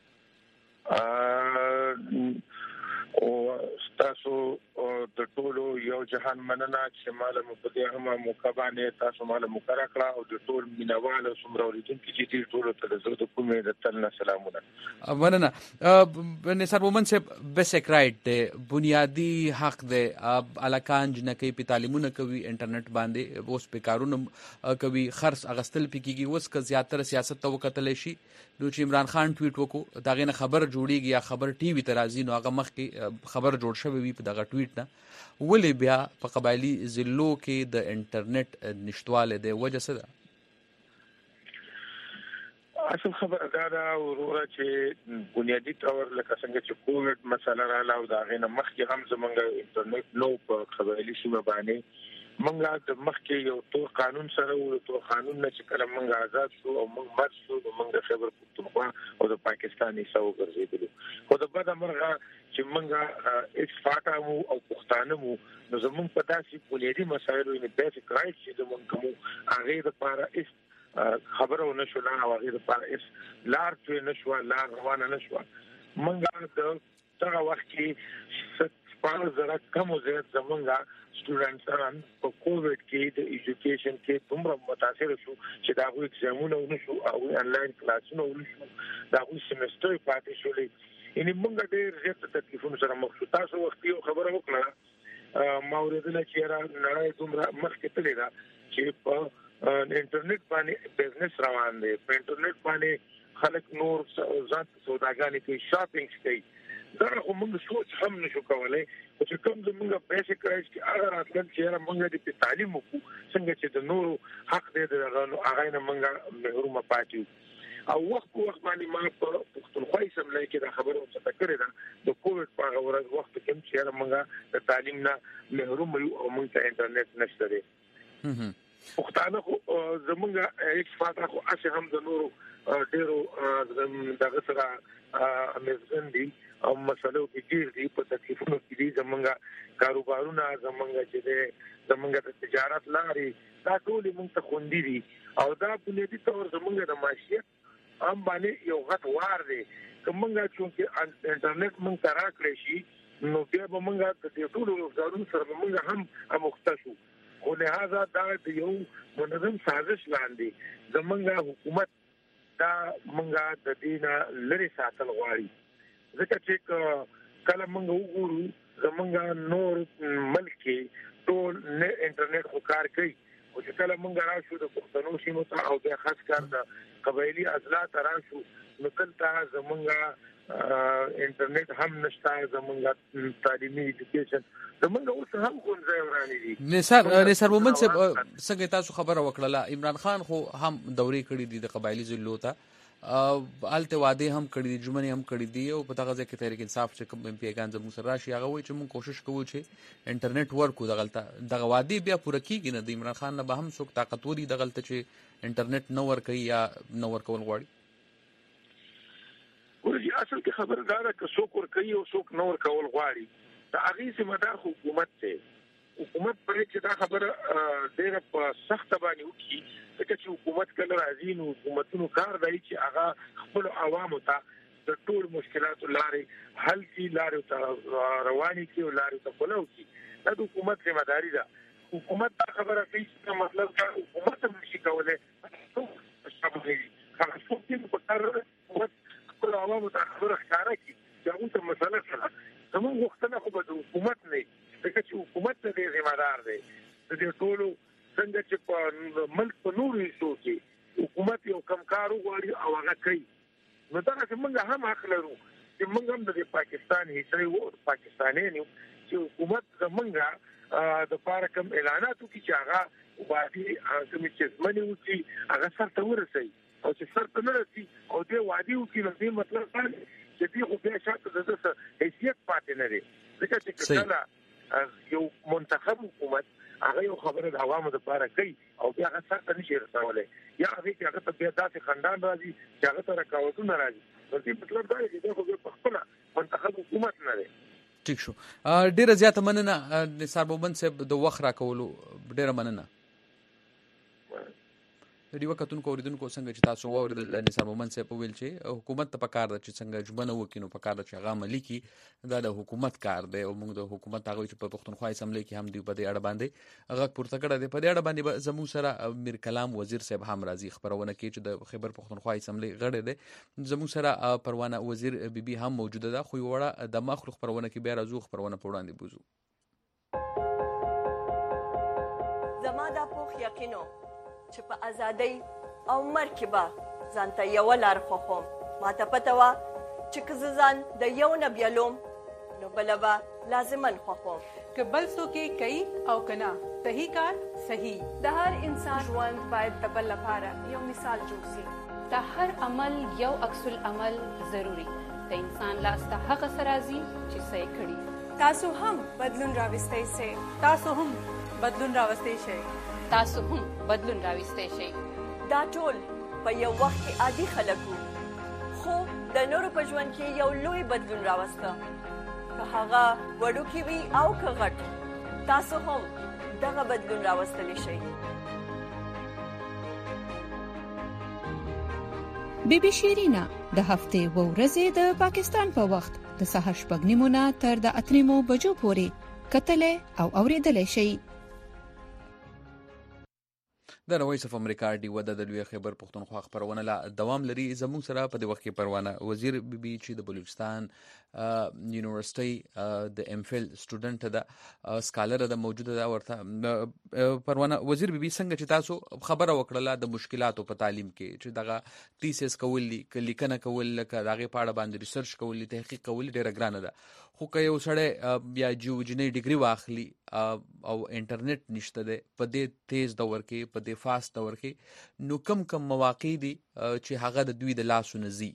او تاسو د ټولو یو جهان مننه چې مال په دې هم مکبانه تاسو مال مکرا کړه او د ټول مینوال سمره اوریدونکو چې دې ټولو ته د زړه د کومې د تل سلامونه مننه نثار مومن صاحب بیسیک رائټ دی بنیادی حق دی الکان جنکې په تعلیمونه کوي انټرنیټ باندې اوس په کارونه کوي خرڅ اغستل پکېږي اوس که زیاتره سیاست ته وکتل شي نو چې عمران خان ټویټ وکړو دا غنه خبر جوړیږي یا خبر ټي وي ترازی نو هغه مخ کې خبر جوړ شوی وي په دغه ټویټ نه ولې بیا په قبایلی ضلعو کې د انټرنیټ نشټواله دی وجه څه ده اصل خبر دا دا وروره چې بنیادی تور لکه څنګه چې کووډ مسله رااله او دا غنه مخ کې هم زمونږ انټرنیټ نو په قبایلی سیمه باندې منګه د مخکې یو تو قانون سره او تو قانون نه چې کله منګه آزاد شو او موږ مرز شو موږ خبر پښتونخوا او د پاکستاني سو ګرځېدل خو د بده مرغه چې منګه هیڅ فاټه مو او پښتانه مو نو زموږ په داسې بنیادی مسایلو نه بیسیک رائټ چې زموږ کوم هغه لپاره هیڅ خبرونه نشو لا او هغه لپاره هیڅ لار ته نشو لار روانه نشو منګه د هغه وخت کې په زړه کوم زیات زمونږه سټوډنټان په کووډ کې د ایجوکیشن کې دومره متاثر شو چې دا غوښ ایگزامونه ونشو او انلاین کلاسونه ونشو دا غوښ سیمستر پاتې شولې یعنی موږ ډېر زیات تکلیفونو سره مخ شو تاسو وخت یو خبره وکړه ما ورېدل چې را نړۍ دومره مخکې تللی دا چې په انټرنیټ باندې بزنس روان دی په انټرنیټ باندې خلک نور ځان سوداګانې کوي شاپینګ کوي دا خو موږ سوچ هم نشو کولای چې کوم زموږ بیسیک رایټس چې هغه راتلل چې موږ د تعلیم وکړو څنګه چې د نورو حق دی دغه هغه نه موږ محروم پاتې او وخت په وخت باندې ما په پښتونخوا اسمبلی کې دا خبره وڅ کړې ده د کووډ په هغه ورځ وخت کې چې موږ د تعلیم نه محروم یو او موږ ته انټرنیټ نشته دی پښتانه خو زموږ هیڅ فاده خو اصل هم د نورو ډیرو دغه سره امزګن دي او مسلو کې ډیر دي په تکلیفونو کې دي زموږ کاروبارونه زموږ چې د زموږ د تجارت لارې دا ټول موږ ته خوندې دي او دا بنیادی تور زموږ د معیشت هم باندې یو غټ وار دی کومه چې انټرنیټ موږ ته راکړی شي نو بیا به موږ د دې ټول روزګارونو سره موږ هم اموخته شو خو لهدا دا د یو منظم سازش لاندې زموږ حکومت دا موږ د دینه لري ساتل غواړي ځکه چې کله موږ وګورو زموږ نور ملک کې ټول نه انټرنیټ خو کار کوي او چې کله موږ راشو د پښتنو سیمو ته او د خاص کار د قبایلی اضلاع راشو نو کله زموږ انټرنیټ هم نشته زموږ تعلیمي ایجوکیشن زموږ اوس هم کومځای ورانه دي نثار نثار مومن صاحب څنګه تاسو خبره وکړه عمران خان خو هم دوري کړی دي د قبایلی ضلعو ته الته واده هم کړی دي جمعنی هم کړی دي او په دغه ځکه تحریک انصاف چې کوم ایم پی ګان زموږ سره راشي هغه وایي چې موږ کوشش کوو چې انټرنیټ ورکو دغلته دغه واده بیا پوره کیږي نه د عمران خان نه به هم څوک طاقتوري دغلته چې انټرنیټ نو ور کوي یا نو ور کول غواړي ورته اصل کې خبر دا ده چې څوک ور کوي او څوک نو ور کول غواړي دا هغه سمدار حکومت ته حکومت پرې چې دا خبره ډېر په سخت باندې وکړي چې حکومت کله راځي نو حکومتونو کار دی چې هغه خپل عوامو ته د ټول مشکلاتو لارې حل کی لارې ته رواني کی او لارې ته فلو کی دا د حکومت ذمہ داری ده حکومت دا خبره کوي چې مطلب دا حکومت هم شي کولای هغه څوک چې په کار حکومت خپل عوامو ته خبره ښکارا کی چې هغه ته مسله سره زموږ وختونه خو به حکومت نه ځکه چې حکومت ته ذمہ دار دی د دې ټولو څنګه چې په ملک په نورو حصو کې حکومت یو کمکار وغواړي او هغه کوي نو دا چې موږ هم حق لرو چې موږ هم د پاکستان حصے وو پاکستاني چې حکومت زمونږه د پاره کوم اعلاناتو کې چې هغه وادي کوم چې منی وتی هغه سره ته ورسي او چې سره ته نه رسي او دې وادي وکړي نو دې مطلب دا چې دې خو بیا شاته د حیثیت پاتې نه لري ځکه چې کله یو منتخب حکومت هغه یو خبره د عوامو لپاره کوي او بیا هغه څنګه نشي رسولای یا هغه چې هغه ته بیا داسې خندان راځي چې هغه ته رکاوټونه راځي نو دې مطلب دا دی چې دا خو په خپل منتخب حکومت نه دی ټیک شو ډیره زیاته مننه نثار مومن صاحب د وخت راکولو ډیره مننه د یو کتونکو اوریدونکو څنګه چې تاسو واورېدل نثار مومن صاحب ویل چې حکومت ته پکار ده چې څنګه جبنه وکینو پکار ده چې هغه عملي کی دا د حکومت کار دی او موږ د حکومت هغه چې په پښتونخوا اسمبلی کې هم دی په دې اړه باندې هغه پورته کړه دی په دې اړه باندې زموږ سره میر کلام وزیر صاحب هم راځي خبرونه کوي چې د خیبر پښتونخوا اسمبلی غړی دی زموږ سره پروانه وزیر بیبي هم موجوده ده خو وړه د مخ خبرونه کې بیا راځو خبرونه په وړاندې بوزو زما د پوخ یقینو چې په ازادۍ او مرکبه ځانته یو لار خوخم ما ته پته وا چې که ځان د یو نه بیلوم نو بلبا لازمن خوخم که بل څوک کوي او کنا صحیح کار صحیح د هر انسان ژوند باید د بل لپاره یو مثال جوړ شي د هر عمل یو عکس العمل ضروری د انسان لاس ته هغه سرازي چې صحیح کړي تاسو هم بدلون راوستئ شئ تاسو هم بدلون راوستئ شئ تاسو هم بدلون راوستئ شئ دا ټول په یو وخت کې عادي خلک وو خو د نورو په ژوند کې یو لوی بدلون راوسته که هغه وړوکی وي او که غټ تاسو هم دغه بدلون راوستلی شئ بیبي شیرینا د هفته و ورځې د پاکستان په وخت د سهار شپږ نیمو نه تر د اته نیمو بجو پورې کتلې او اوریدلې شئ د وایس اف امریکا ډیو د لوی خیبر پښتونخوا خبرونه لا دوام لري. زموږ سره په دې وخت کې پروانه وزیر بیبي چې د بلوچستان یونیورسيټي د ام فل سټوډنټ ده سکالر ده موجوده ده ورته پروانه وزیر بیبي څنګه چې تاسو خبره وکړه د مشکلاتو په تعلیم کې چې دغه تیسس کول لیکنه کول لکه دغه پاړه باندې ریسرچ کول تحقیق کول ډیره ګرانه ده، خو که یو سړی بیا جیوجنی ډیګري واخلي او انټرنیټ نشته ده په دې تیز دور کې په دې فاست دور کې نو کم کم مواقع دي چې هغه د دوی د لاسو نزي.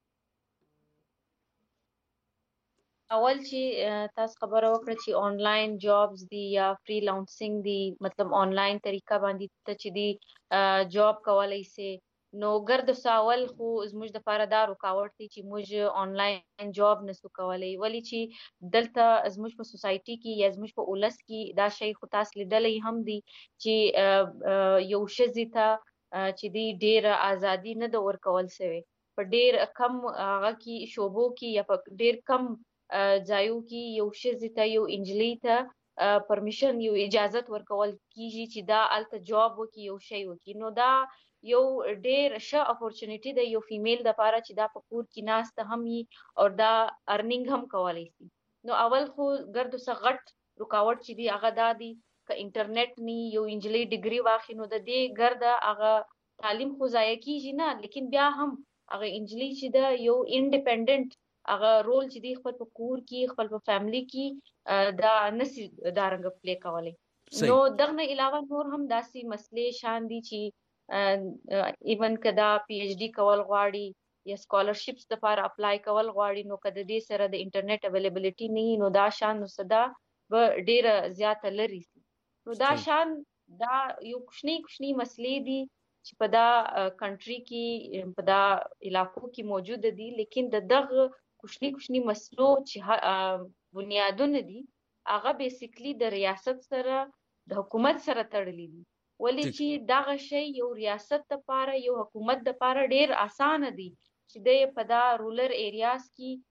اول چې تاسو خبره وکړه چې آنلاین جابز دي یا فریلانسینګ دي، مطلب آنلاین طریقه باندې ته چې دی جاب کولای سي، نو ګرد ساول خو زموږ د لپاره دا رکاوټ دي چې موږ آنلاین جاب نسو کولای، ولی چې دلته زموږ په سوسایټي کې یا زموږ په اولس کې دا شی خو تاسو لیدلې هم دي چې یو شذې ته چې دی ډېر ازادي نه د ورکول شوی، په ډېر کم هغه کې شوبو کې یا په ډېر کم ځایو کې یو شذې ته یو انجلۍ ته پرمیشن یو اجازت ورکول کیږي چې دا الته جاب وکړي یو شی وکړي. نو دا یو ډېر ښه اپورچونټی دی یو فیمیل د لپاره چې دا په کور کې ناسته هم وي او دا ارنینګ هم کولی شي. نو اول خو ګردو څه غټ رکاوټ چې دی هغه دا دی که انټرنیټ نی یو انجلۍ ډیګري واخلي نو د دې ګرده هغه تعلیم خو ضایع کیږي نه، لیکن بیا هم هغه انجلۍ چې ده یو انډیپینډنټ هغه رول چې دی خپل په کور کې خپل په فیملی کې دا نسی دا رنګ پلی کولی. نو دغه نه علاوه نور هم داسې مسلې شان دي چې ایون که دا پی ایچ ډي کول غواړي یا سکالرشپس لپاره اپلای کول غواړي، نو که د دې سره د انټرنیټ اویلیبلیټي نه نو دا شان نو صدا به ډیره زیاته لري. نو دا شان دا یو کوچنی کوچنی مسلې دي چې په دا کنټري کې په دا علاقو کې موجود دي، لیکن د دغه کوچنی کوچنی مسلو چې بنیادونه دي هغه بیسیکلی د ریاست سره د حکومت سره تړلي دي، ولی چې دغه شی یو ریاست لپاره یو حکومت لپاره ډیر اسانه دي چې د په دا رولر ایریاز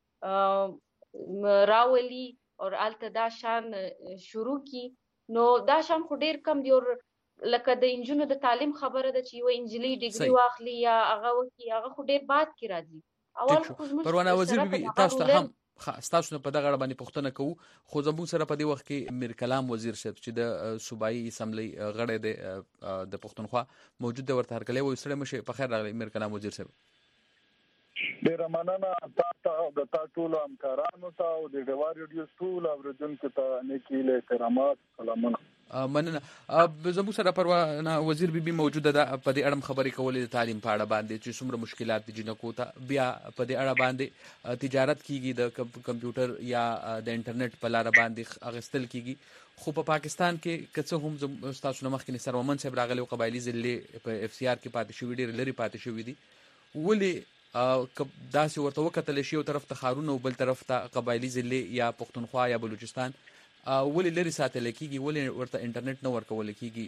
کې راولي او الته دا شان شروع کی. نو دا شان خو ډیر کم دی، لکه د انجونو د تعلیم خبره ده چې یو انجلۍ ډیګري واخلي یا هغه وکي هغه خو ډیر باد کې راځي. اول خو زموږ پروانه وزیر بي تاسو ته هم ستاسو په دغه اړه باندې پوښتنه کوو، خو زموږ سره په دې وخت کې میر کلام وزیر صاحب چې د صوبایي اسمبلی غړی دی د پښتونخوا موجود دی، ورته هرکلی وایو. ستړی مشه، په خیر راغلی میر کلام وزیر صاحب. ډیره مننه تاسو د تاسو ټول همکارانو ته او د ډیوار ریډیو ټول اوریدونکو ته نیکی له احترامات سلامونه. مننه. زموږ سره پروانه وزیر بیبي موجوده ده، په دې اړه خبرې کولې د تعلیم په اړه باندې چې څومره مشکلات دي جنکو ته، بیا په دې اړه باندې تجارت کیږي د کمپیوټر یا د انټرنیټ په لار باندې اغستل کیږي، خو په پاکستان کې که څه هم تاسو نه مخکې سر ومن صاحب راغلی او قبایلی ضلع په اف سی آر کې پاتې شوي ډېر لري پاتې شوي دي، ولې داسې ورته وکتل شي یو طرف ته ښارونه او بل طرف ته قبایلی ضلع یا پښتونخوا یا بلوچستان ولې لري ساتل کیږي، ولې ورته انټرنیټ نه ورکول کیږي؟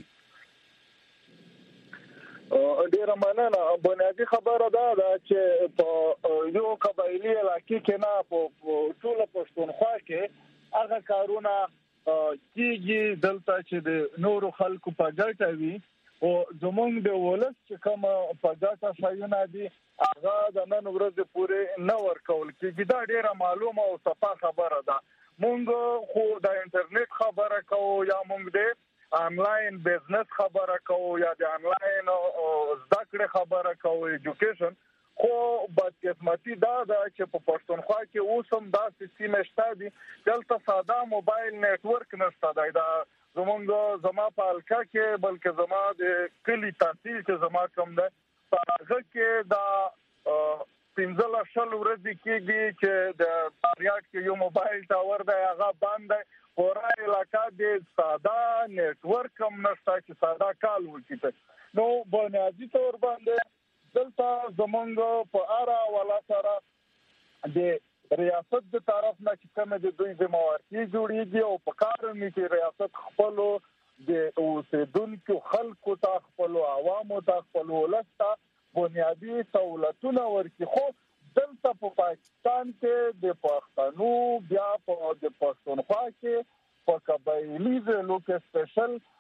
ډیره مننه. بنیادی خبره دا ده چې په یو قبایلی علاقې کې نه په ټول پښتونخوا کې هغه کارونه کیږي دلته چې د نورو خلکو په ګټه وي او زمونږ د ولس چې کوم په ګټه شایونه دي هغه د نن ورځې پورې نه ورکول کیږي. دا ډیره معلومه او صفا خبره ده. مونږ خو د انټرنیټ خبره کوو یا مونږ د آنلاین بزنس خبره کوو یا د آنلاین زده کړې خبره کوو ایجوکیشن، خو بدقسمتي دا ده چې په پښتونخوا کې اوس هم داسې سیمې شته دي دلته ساده موبایل نیټورک نشته دی. دا زمونږ زما په حلقه کې بلکې زما د کلي تحصیل چې زما کوم دی په هغه کې دا پنځه شل ورځې کېږي چې د فاریاب کې یو موبایل ټاور دی هغه بند دی، پوره علاقه د ساده نیټورک هم نشته چې ساده کال وکړي. نو بنیادي طور باندې دلته زمونږ په اړه ولا سره د ریاست د طرف نه چې کومه د دوی ذمہواري جوړیږي او په کار مې چې ریاست خپل د اوسیدونکو خلکو ته خپل عوامو ته خپل ولس ته بنیادی سہولتونه ورکړي. خو دلته په پاکستان کې د پښتنو بیا په د پښتونخوا کې په قبایلی ضلعو کې سپیشل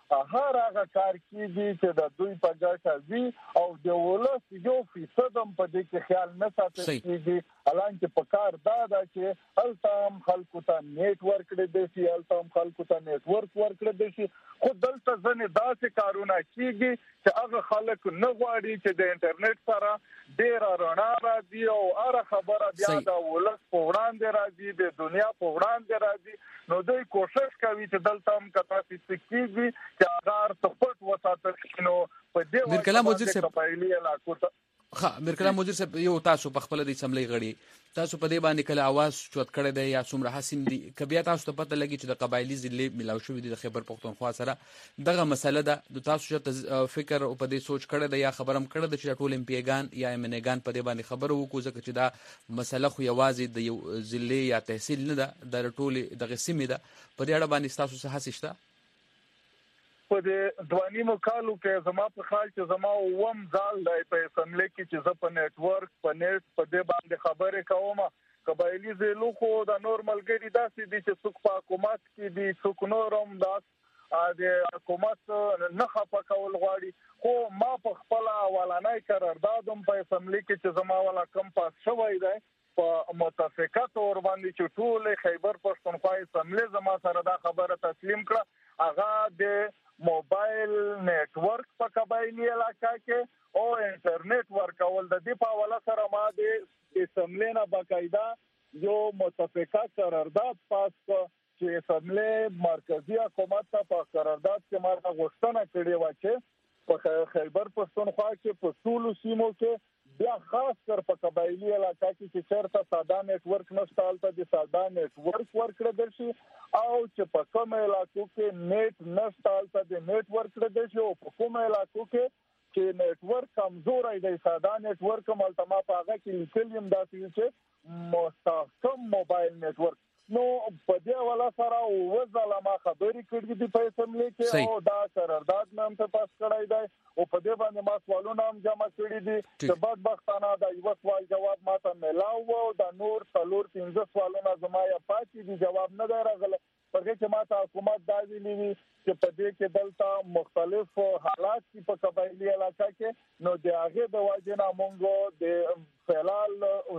هر هغه کار کیږي چې د دوی په ګټه وي او د ولس یو فیصد هم په دې کې خیال نه ساتل کیږي. حالانکه په کار دا ده چې هلته هم خلکو ته نیټ ورکړی دی شي، هلته هم خلکو ته نیټورک ورکړی دی شي، خو دلته ځینې داسې کارونه کیږي چې هغه خلک نه غواړي چې د انټرنیټ سره ډېره رڼا راځي او هره خبره بیا د ولس په وړاندې راځي، د دنیا په وړاندې راځي. نو دوی کوشش کوي چې دلته هم که تاسې څه کیږي چې هغه هر پټ وساتل شي. نو په دې وجه باندې قبایلي علاقو ته ها میرکلام وزیر صاحب یو تاسو په خپل د اسمبلی غړي تاسو په دې باندې کله आवाज چوت کړی دی یا څومره حسیم دي کبیا تاسو ته پته لګي چې د قبایلی ضلع ملاو شوی دی د خیبر پختونخوا سره دغه مسله ده د تاسو چې فکر او په دې سوچ کړی دی یا خبرم کړی دی چې ټول امپیګان یا امنګان په دې باندې خبر وکړو ځکه چې دا مسله خو یوازې د یو ضلع یا تحصیل نه ده د ټول دغه سیمې ده په دې اړه باندې تاسو څه حس شته؟ په دې دوانیمو کالو کې زما په خیال چې زما ووم ځال دی په اسمبلی کې چې زه په نیټورک په نیټ په دې باندې خبرې کوم. قبایلي ضلعو خو د نور ملګري داسې دي چې څوک په حکومت کې دي څوک نور هم د حکومت نه خفه کول غواړي. خو ما په خپله اولنی قرارداد هم په اسمبلی کې چې زما والا کم پاس شوی دی په متفقه طور باندې چې ټول خیبر پښتونخوا اسمبلی زما سره دا خبره تسلیم کړه، هغه د موبایل نیټورک په قبایلی علاقه کې او انټرنیټ ورکول د دې په حواله سره ما د اسمبلی نه باقاعده یو متفقه قرارداد پاس کړ چې اسمبلی مرکزی حکومت ته په قرارداد کې ما غوښتنه کړې وه چې په خیبر پښتونخوا کې په ټولو سیمو کې بیا خاص کر په قبایلی علاقه کې چې چېرته ساده نیټورک نشته هلته د ساده نیټورک ورکړل شي او چې په کوم علاقو کې نیټ نشته هلته د نیټ ورکړل شي او په کوم علاقو کې چې نیټورک کمزوری دی ساده نیټورک هم هلته ما په هغه کې لیکلي هم داسې چې مستحکم موبایل نیټورک. نو په دې حواله سره اووه ځله ما خبرې کړې دي په اسمبلی کې او دا قرارداد مې هم ته پاس کړی دی او په دې باندې ما سوالونه هم جمع کړي دي چې بدبختانه د یوه سوال جواب ما ته میلاو و او د نور څلور پنځه سوالونه زما یې پاتې دي جواب نه دی راغلی. په دې کې ما ته حکومت دا ویلي وي چې په دې کې دلته مختلف حالات دي په قبایلي علاقه کې، نو د هغې د وجې نه موږ د فعلال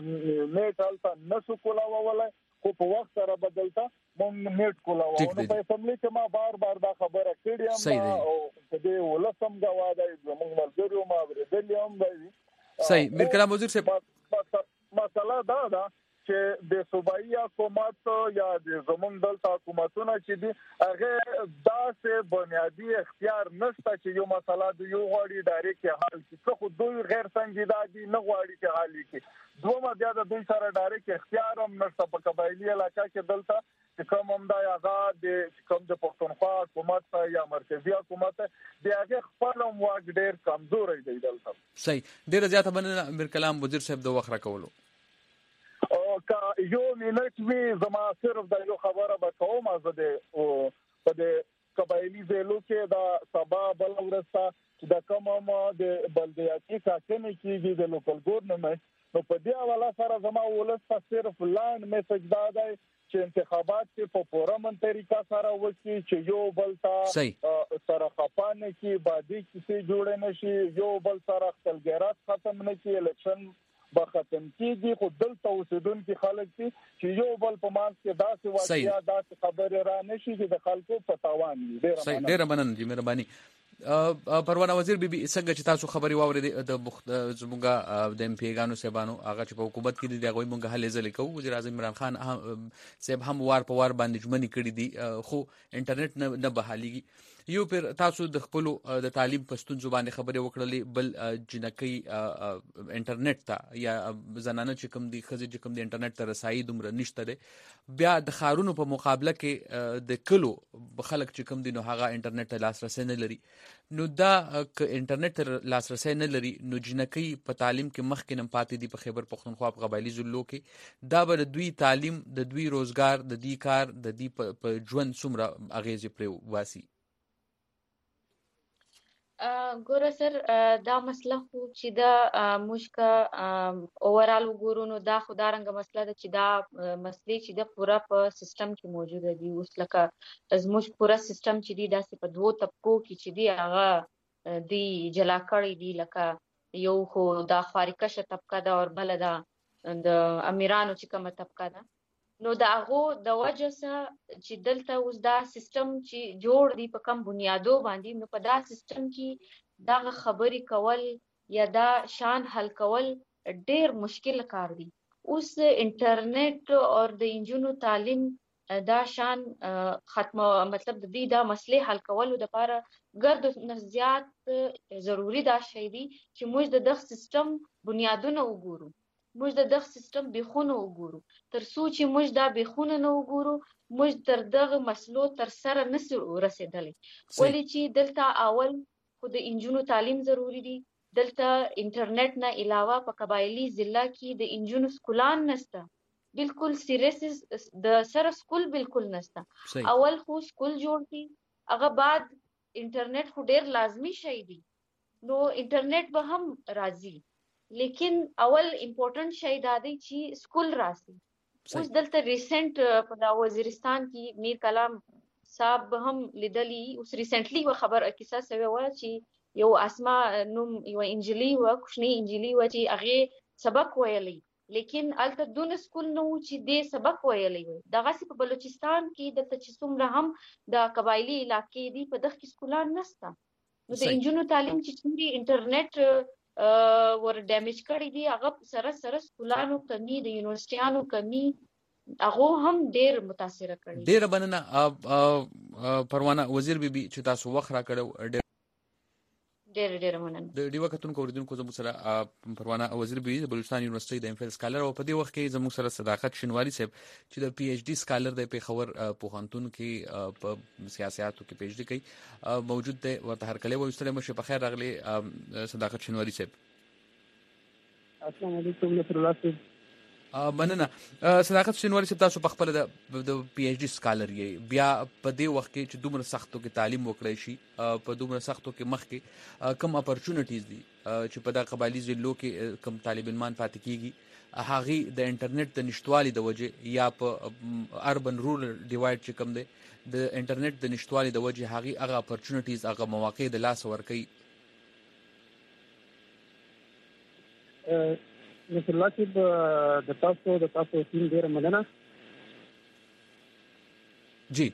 نیټ هلته نشو کولاولی خو په وخت سره بدلته مونږ نیټ کولاوه. نو په اسمبلی کې ما بار بار دا خبره کړې یم او په دې ولس هم ګواه دی، زموږ ملګري هم اورېدلي هم دی. صحیح میرکلام وزیر صاحب مسله دا ده چې د صوبایي حکومت یا د زموږ دلته حکومتونه چې دي هغه داسې بنیادي اختیار نشته چې یو مسله د یو غواړي ډایرکټ حل کړي، څه خو دوی غیر سنجیده دي نه غواړي چې حل کړي. دومره بیا د دوی سره ډایرکټ اختیار هم نشته په قبایلي علاقه کې دلته چې کوم هم دا هغه د کوم د پښتونخوا حکومت یا مرکزي حکومت د هغه خپل هم واک ډېر کمزوری دی دلته. صحیح ډېره زیاته مننه میرکلام وزیر صاحب د وخت راکولو. که یو منټ وي زما صرف د یو خبره به کوم زه د په د قبایلي ضلعو کې د سبا بله ورځ ته چې د کوم هم د بلدیاتي ټاکنې کېږي د لوکل ګورنمنټ، نو په دې حواله سره زما ولس ته صرف لاند میسج دا دی چې انتخابات کې په پوره من طریقه سره وشي چې یو بل ته سره خفه نه کړي، بادي کیسې جوړې نه شي، یو بل سره خپلګرات ختم نه کړي، الیکشن به ختم کېږي. خو دلته اوسېدونکي خلک دي چې یو بل په منځ کې داسې واقعیا داسې خبرې را نه شي چې د خلکو په تاوان وي. ډېره مننه جی مهرباني. پروانه وزیر بیبي څنګه چې تاسو خبرې واورېدې د زموږ د امپیګانو صاحبانو هغه چې په حکومت کې دي د هغوی موږ هلې ځلې کوو. وزیر اعظم عمران خان صاحب هم وار په وار باندې ژمنې کړي دي خو انټرنیټ نه بحالېږي. یو پر تاسو د خپلو د تعلیم په ستونزو باندې خبرې وکړلې، بل جنکۍ انټرنیټ ته یا زنانه چې کوم دي ښځې چې کوم دي انټرنیټ ته رسایي دومره نشته دی. بیا د ښارونو په مقابله کې د کلو خلک چې کوم دي نو هغه انټرنیټ ته لاسرسی نه لري. نو دا که انټرنیټ ته لاسرسی نه لري نو جنکۍ په تعلیم کې مخکې نه پاتې دي په خیبر پښتونخوا په قبایلي ضلعو کې. دا به د دوی تعلیم د دوی روزګار د دوی کار د دوی په ژوند څومره اغېزې پرې واسي؟ ګوره سر دا مسله خو چې دا موږ که اوورال وګورو نو دا خو دا رنګه مسله ده چې دا مسلې چې د پوره په سیستم کې موجوده دي. اوس لکه زموږ پوره سیستم چې دی داسې په دوو طبقو کې چې دی هغه دی جلا کړی دي. لکه یو خو دا خارکشه طبقه ده او بله دا د امیرانو چې کومه طبقه ده. نو د هغو د وجه څخه چې دلته اوس دا سیستم چې جوړ دی په کم بنیادو باندې، نو په دا سیستم کې دغه خبرې کول یا دا شان حل کول ډېر مشکل کار دی. اوس انټرنیټ او د انجونو تعلیم دا شان ختمه مطلب د دې دا مسلې حل کولو دپاره ګرد نه زیات ضروري دا شی دی چې موږ د دغه سیستم بنیادونه وګورو، موږ د دغه سیستم بیخونه وګورو. تر څو چې موږ دا بیخونه نه وګورو موږ تر دغه مسلو تر سره نسو رسېدلی. ولې چې دلته اول خو د انجونو تعلیم ضروري دی. دلته انټرنیټ نه علاوه په قبایلي ضلع کې د انجونو سکولان نسته، بالکل سیریس د سره سکول بالکل نسته. اول خو سکول جوړ کی، هغه بعد انټرنیټ خو ډېر لازمی شی دی، نو انټرنیټ به هم راځي. لیکن اول امپورټنٹ شی دا دی چې سکول راسي. اوس دلته ریسنټ په دا وزیرستان کې میر کلام صاحب هم لیدلی، اوس ریسنټلی و خبر کیسه سوی و چې یو اسما نوم یو انجلی و کوشنی انجلی و چې هغه سبق ویلی، لیکن الته دون سکول نو چې دې سبق ویلی وي. دغه په بلوچستان کې دلته چې څومره هم د قبایلی علاقې دي په دغه کې سکولان نشته. نو د انجونو تعلیم چې څومره انټرنیټ ور ډیمیج کړی دی، هغه سره سره سکولانو کمی، د یونیورسيټانو کمی، هغه هم ډیر متاثر کړی. ډیر بننه پروانه وزیر بیبي چې تاسو وخت را کړو ډیر ډیر ډیر مننه. د ډیوه کتونکو اوریدونکو زموږ سره پروانه وزیر بیبي د بلوچستان یونیورسيټي د امفل سکالر او په دې وخت کې زموږ سره صداقت شینواری صاحب چې د پی ایچ ډي سکالر د پیښور پوهنتون کې په سیاستو کې پی ایچ ډي کوي موجود دی. ورته هر کله وو ستړي مشه په خیر راغلي صداقت شینواری صاحب. السلام علیکم نصر الله صاحب. مننه. صداقت شینواری صاحب تاسو په خپل د پی ایچ ډي سکالر یې بیا په دې وخت کې چې دومره سختو کې تعلیم وکړی شي، په دومره سختو کې مخ کې کم اپورچونټیز دي چې په دغه قبایلي ضلعو کې کم طالب علمان پاتې کیږي، هغه د انټرنیټ د نشټوالي د وجې یا په اربن رورل ډیوایډ چې کم دی د انټرنیټ د نشټوالي د وجې هغه هغه اپورچونټیز هغه مواقع د لاس ورکوي. نصر الله صاحب د تاسو د تاسو ټیم ډیره مننه. جی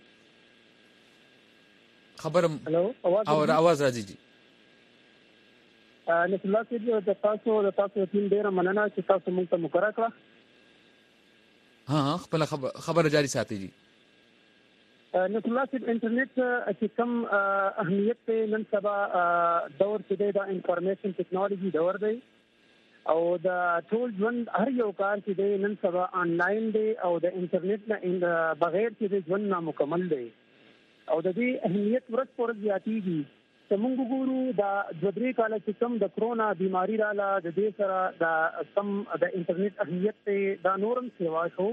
خبرم هلو او आवाज راځي. جی نصر الله صاحب د تاسو د تاسو ټیم ډیره مننه چې تاسو موږ ته مقرره کړه. ها خپل خبر جاری ساتي. جی نصر الله صاحب انټرنیټ چې کوم اهمیت نن سبا دور کې د انفارمیشن ټیکنالوژي دور دی او د ټول ژوند هر یو کار چې دی نن سبا آنلاین دی او د انټرنیټ نه بغیر چې د ژوند نامکمل دی او د دې اهمیت ورځ په ورځ زیاتېږي. که موږ وګورو دا دوه درې کاله چې کوم د کرونا بیماري راله د دې سره د کم د انټرنیټ اهمیت دی دا نورم سیوا شو.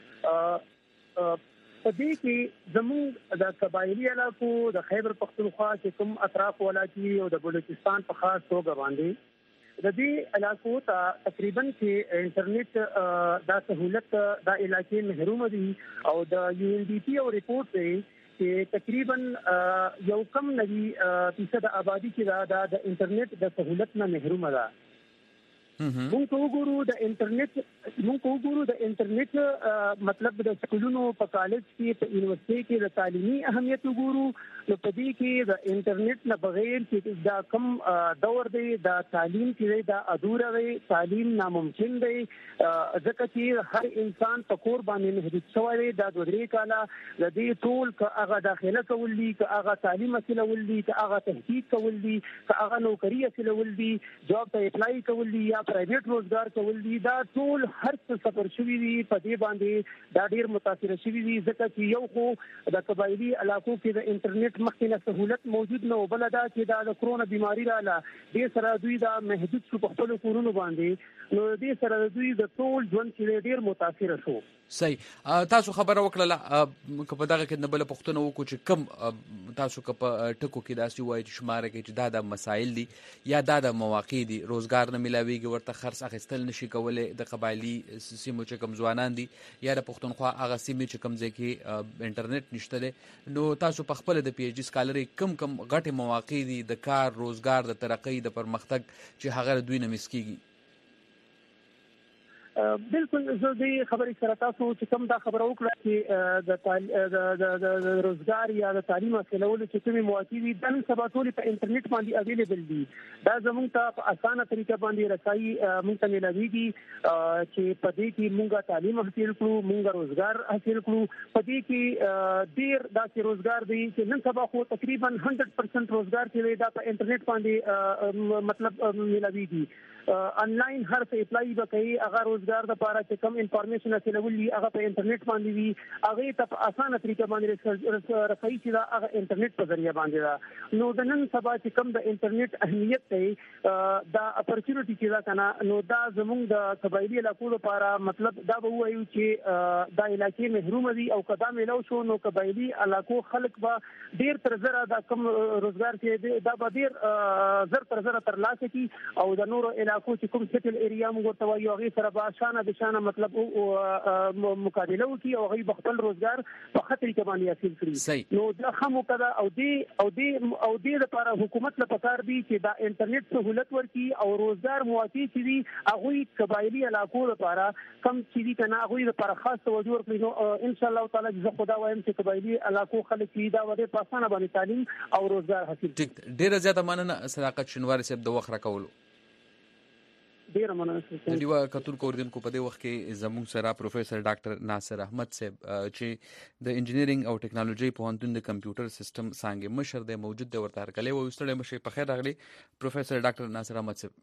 په دې کې زموږ د قبایلي علاقو د خیبر پختونخوا چې کوم اطراف ولاچي او د بلوچستان په خاص توګه باندې د دې علاقو ته تقریبا چې انټرنیټ دا سہولت دا علاقې محروم دي او د یو ان ډي پی او ریپورت دی چې تقریبا یو کم نوي فیصد آبادی چې دا د انټرنیټ د سہولت نه محروم ده. مونږ وګورو د انټرنیټ مونږ وګورو د انټرنیټ مطلب د سکولونو په کالج کې په یونیورسيټي کې د تعلیمي اهمیت وګورو نو په دې کې د انټرنیټ نه بغیر چې دا کم دور دی دا تعلیم کې دا ادوره دی، تعلیم ناممکن دی ځکه چې هر انسان په کور باندې محدود شوی دی. دا دوه درې کاله د دې ټول که هغه داخله کول دي، که هغه تعلیم حاصلول دي، که هغه تحقیق کول دي، که هغه نوکري حاصلول دي، جاب ته اپلای کول دي یا پرایویټ روزګار کول دي، دا ټول هر څه سفر شوي دي په دې باندې دا ډیر متاثر شوي دي ځکه چې یو خو د قبایلي علاقو کې د انټرنیټ مخکې نه سہولت موجود نه و، بل دا چې دا د کرونا بیماری رااله دې سره دوی دا محدود شو په خپلو کورونو باندې، نو دې سره دوی د ټول ژوند چې ډیر متاثر شو. صحیح. تاسو خبره وکړه که په دغه کې نه بل پښتنه وکړو چې کم تاسو که په ټکو کې داسې وایي چې شماره کې چې دا د مسایل دي یا دا د مواقع دي، روزګار نه ملاویږي، ورته خرڅ اخیستل نشي کولی د قبایلي سیمو چې کم ځوانان دي یا د پښتونخوا هغه سیمې چې کم ځای کې انټرنیټ نشته دی، نو تاسو په خپله د پی ایچ ډي سکالرۍ کم کم غټې مواقع دي د کار، روزګار، د ترقۍ، د پرمختګ چې هغه دوی نه مس کېږي؟ بالکل زه دې خبرې سره تاسو چې کوم دا خبره وکړه چې د روزګار یا د تعلیم حاصلولو چې کومې مواقع دي دا نن سبا ټولې په انټرنیټ باندې اویلیبل دي. دا زموږ ته په اسانه طریقه باندې رسایي موږ ته میلاویږي چې په دې کې موږ تعلیم حاصل کړو، موږ روزګار حاصل کړو. په دې کې ډېر داسې روزګار دی چې نن سبا خو تقریبا هنډرډ پرسنټ روزګار چې دی دا په انټرنیټ باندې مطلب میلاویږي. آنلاین هر څه اپلای به کوي، هغه روزګار د لپاره چې کم انفارمیشن حاصلول وي هغه په انټرنیټ باندې وي، هغه ته په اسانه طریقه باندې رسایي چې دا هغه انټرنیټ په ذریعہ باندې ده. نو د نن سبا چې کم د انټرنیټ اهمیت دی دا اپورچونټی چې دا کنه نو دا زموږ د قبایلی علاقو لپاره مطلب دا به وایو چې دا علاقې محروم دي او کدا ملو شو نو قبایلی علاقو خلک به ډیر تر زره دا کم روزګار چې دا به ډیر زر تر زره تر لاسه کی او د نورو کو چې کوم سټل ایریا موږ ورته وایو هغې سره به شانه د شانه مطلب مقابله وکړي او هغوی به خپل روزګار په ښه طریقه باندې حاصل کړي. نو دا ښه موقع ده او دې او دې او دې لپاره حکومت له پکار دي چې دا انټرنیټ سهولت ورکړي او روزګار مواقع چې دي هغوی قبایلي علاقو لپاره کم چې دي که نه هغوی لپاره خاص توجه ورکړي. نو انشاءالله تعالی زه خو دا وایم چې قبایلي علاقو خلک چې دا به ډېر په اسانه باندې تعلیم او روزګار حاصل کړي. ډېره زیاته مننه صداقت شینواري صاحب د وخت راکولو. ډیره مننه. د ډیوا کتونکو اوریدونکو په دې وخت کې زموږ سره پروفیسر ډاکټر ناصر احمد صاحب چې د انجینرینګ او ټیکنالوژي پوهنتون د کمپیوټر سیستم څانګې مشر دی موجود دی، ورته هرکلی وایو. ستړی مشئ، په خیر راغلی پروفیسر ډاکټر ناصر احمد صاحب.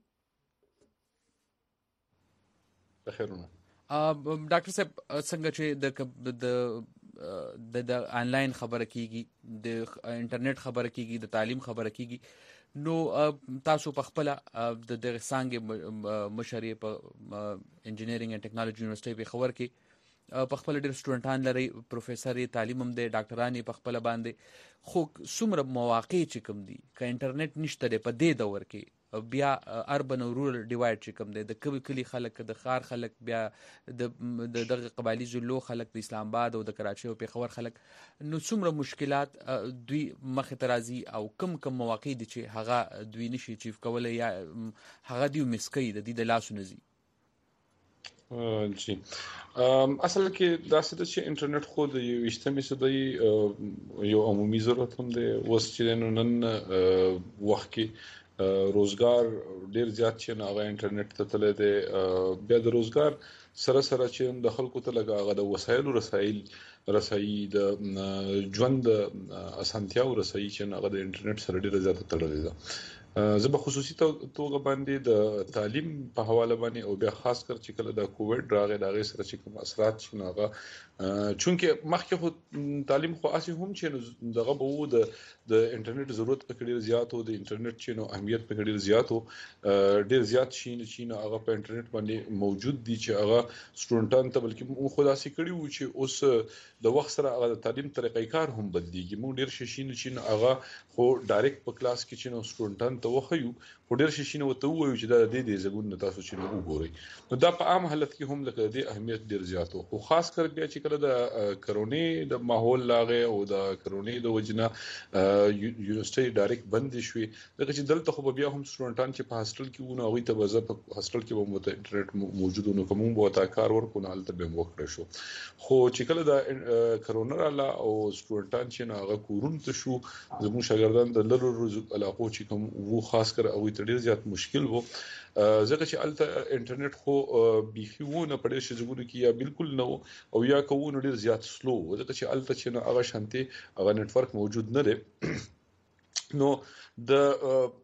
په خیرونه ډاکټر صاحب څنګه چې د د آنلاین خبره کیږي، د انټرنیټ خبره کیږي، د تعلیم خبره کیږي، نو تاسو په خپل د دغه څانګې مشر یې په انجینرینګ اینډ ټیکنالوژي یونیورسيټي پېښور کې په خپل ډېر سټوډنټان لري، پروفیسر یې، تعلیم هم دی، ډاکټران یې په خپله باندې. خو څومره مواقع چې کوم دي که انټرنیټ نشته دی په دې دور کې، بیا اربن او رورل ډیوایډ چې کوم دی، د کلي کلي خلک، د ښار خلک، بیا د دغه قبایلي ضلعو خلک، د اسلام آباد او د کراچۍ او پېښور خلک، نو څومره مشکلات دوی مخې ته راځي او کم کم مواقع دي چې هغه دوی نشي چیف کولی یا هغه دوی مس کوي، د دې د لاسو نه ځي؟ جی اصل کې داسې ده چې انټرنیټ خو د یویشتمې صدۍ یو عمومي ضرورت هم دی. اوس چې نو نن وخت کې روزګار ډیر زیات چې نه هغه انټرنیټ ته تللی دی. بیا د روزګار سره سره چې د خلکو ته لږ هغه د وسایلو رسایل رسایي، د ژوند اسانتیاو رسایي چې هغه د انټرنیټ سره ډیره زیاته تړلې ده. زه به خصوصي توګه باندې د تعلیم په حواله باندې او بیا خاص کر چې کله د کووډ راغی د هغې سره چې کوم اثرات چې نو هغه چونکې مخکې خو تعلیم خو اسې هم چې دغه به و د د انټرنیټ ضرورت پکې ډېر زیات و، د انټرنیټ چې نو اهمیت پکې ډېر زیات و، ډېر زیات شي چې نو هغه په انټرنیټ باندې موجود دي چې هغه سټوډنټان ته بلکې موږ خو داسې کړي وو چې اوس د وخت سره هغه د تعلیم طریقې کار هم بدلیږي. موږ ډېر شي شي چې نو هغه خو ډایرکټ په کلاس کې چې نو سټوډنټان ته وښیو، خو ډېر شي شي نو ته ووایو چې دا د دې د زګون تاسو چې نو وګورئ. نو دا په عام حالت کې هم لکه د اهمیت ډېر زیات و، خو خاص کر بیا چې کله د کرونې د ماحول لاغې او د کرونې د وجنه یونیورسيټي ډایرکټ بند شوې، دغه چې دلته خو بیا هم سټوډنټان چې په هاستل کې وو نو هغوی ته به زه په هاستل کې به مو ته انټرنیټ موجود و، نو که مونږ به ورته کار ورکړو نو هلته به مو وکړی شو. خو چې کله د کرونا راغله او سټوډنټان چې نو هغه کورونو ته شو، زموږ شاګردان د لرو علاقو چې کوم وو خاص کر هغوی ته ډېر زیات مشکل و، ځکه چې هلته انټرنیټ خو بیخي و نه په ډېر شیزونو کې یا بالکل نه و او یا که و نو ډېر زیات سلو و، ځکه چې هلته چې نو هغه شانتې هغه نیټورک موجود نه دی. نو د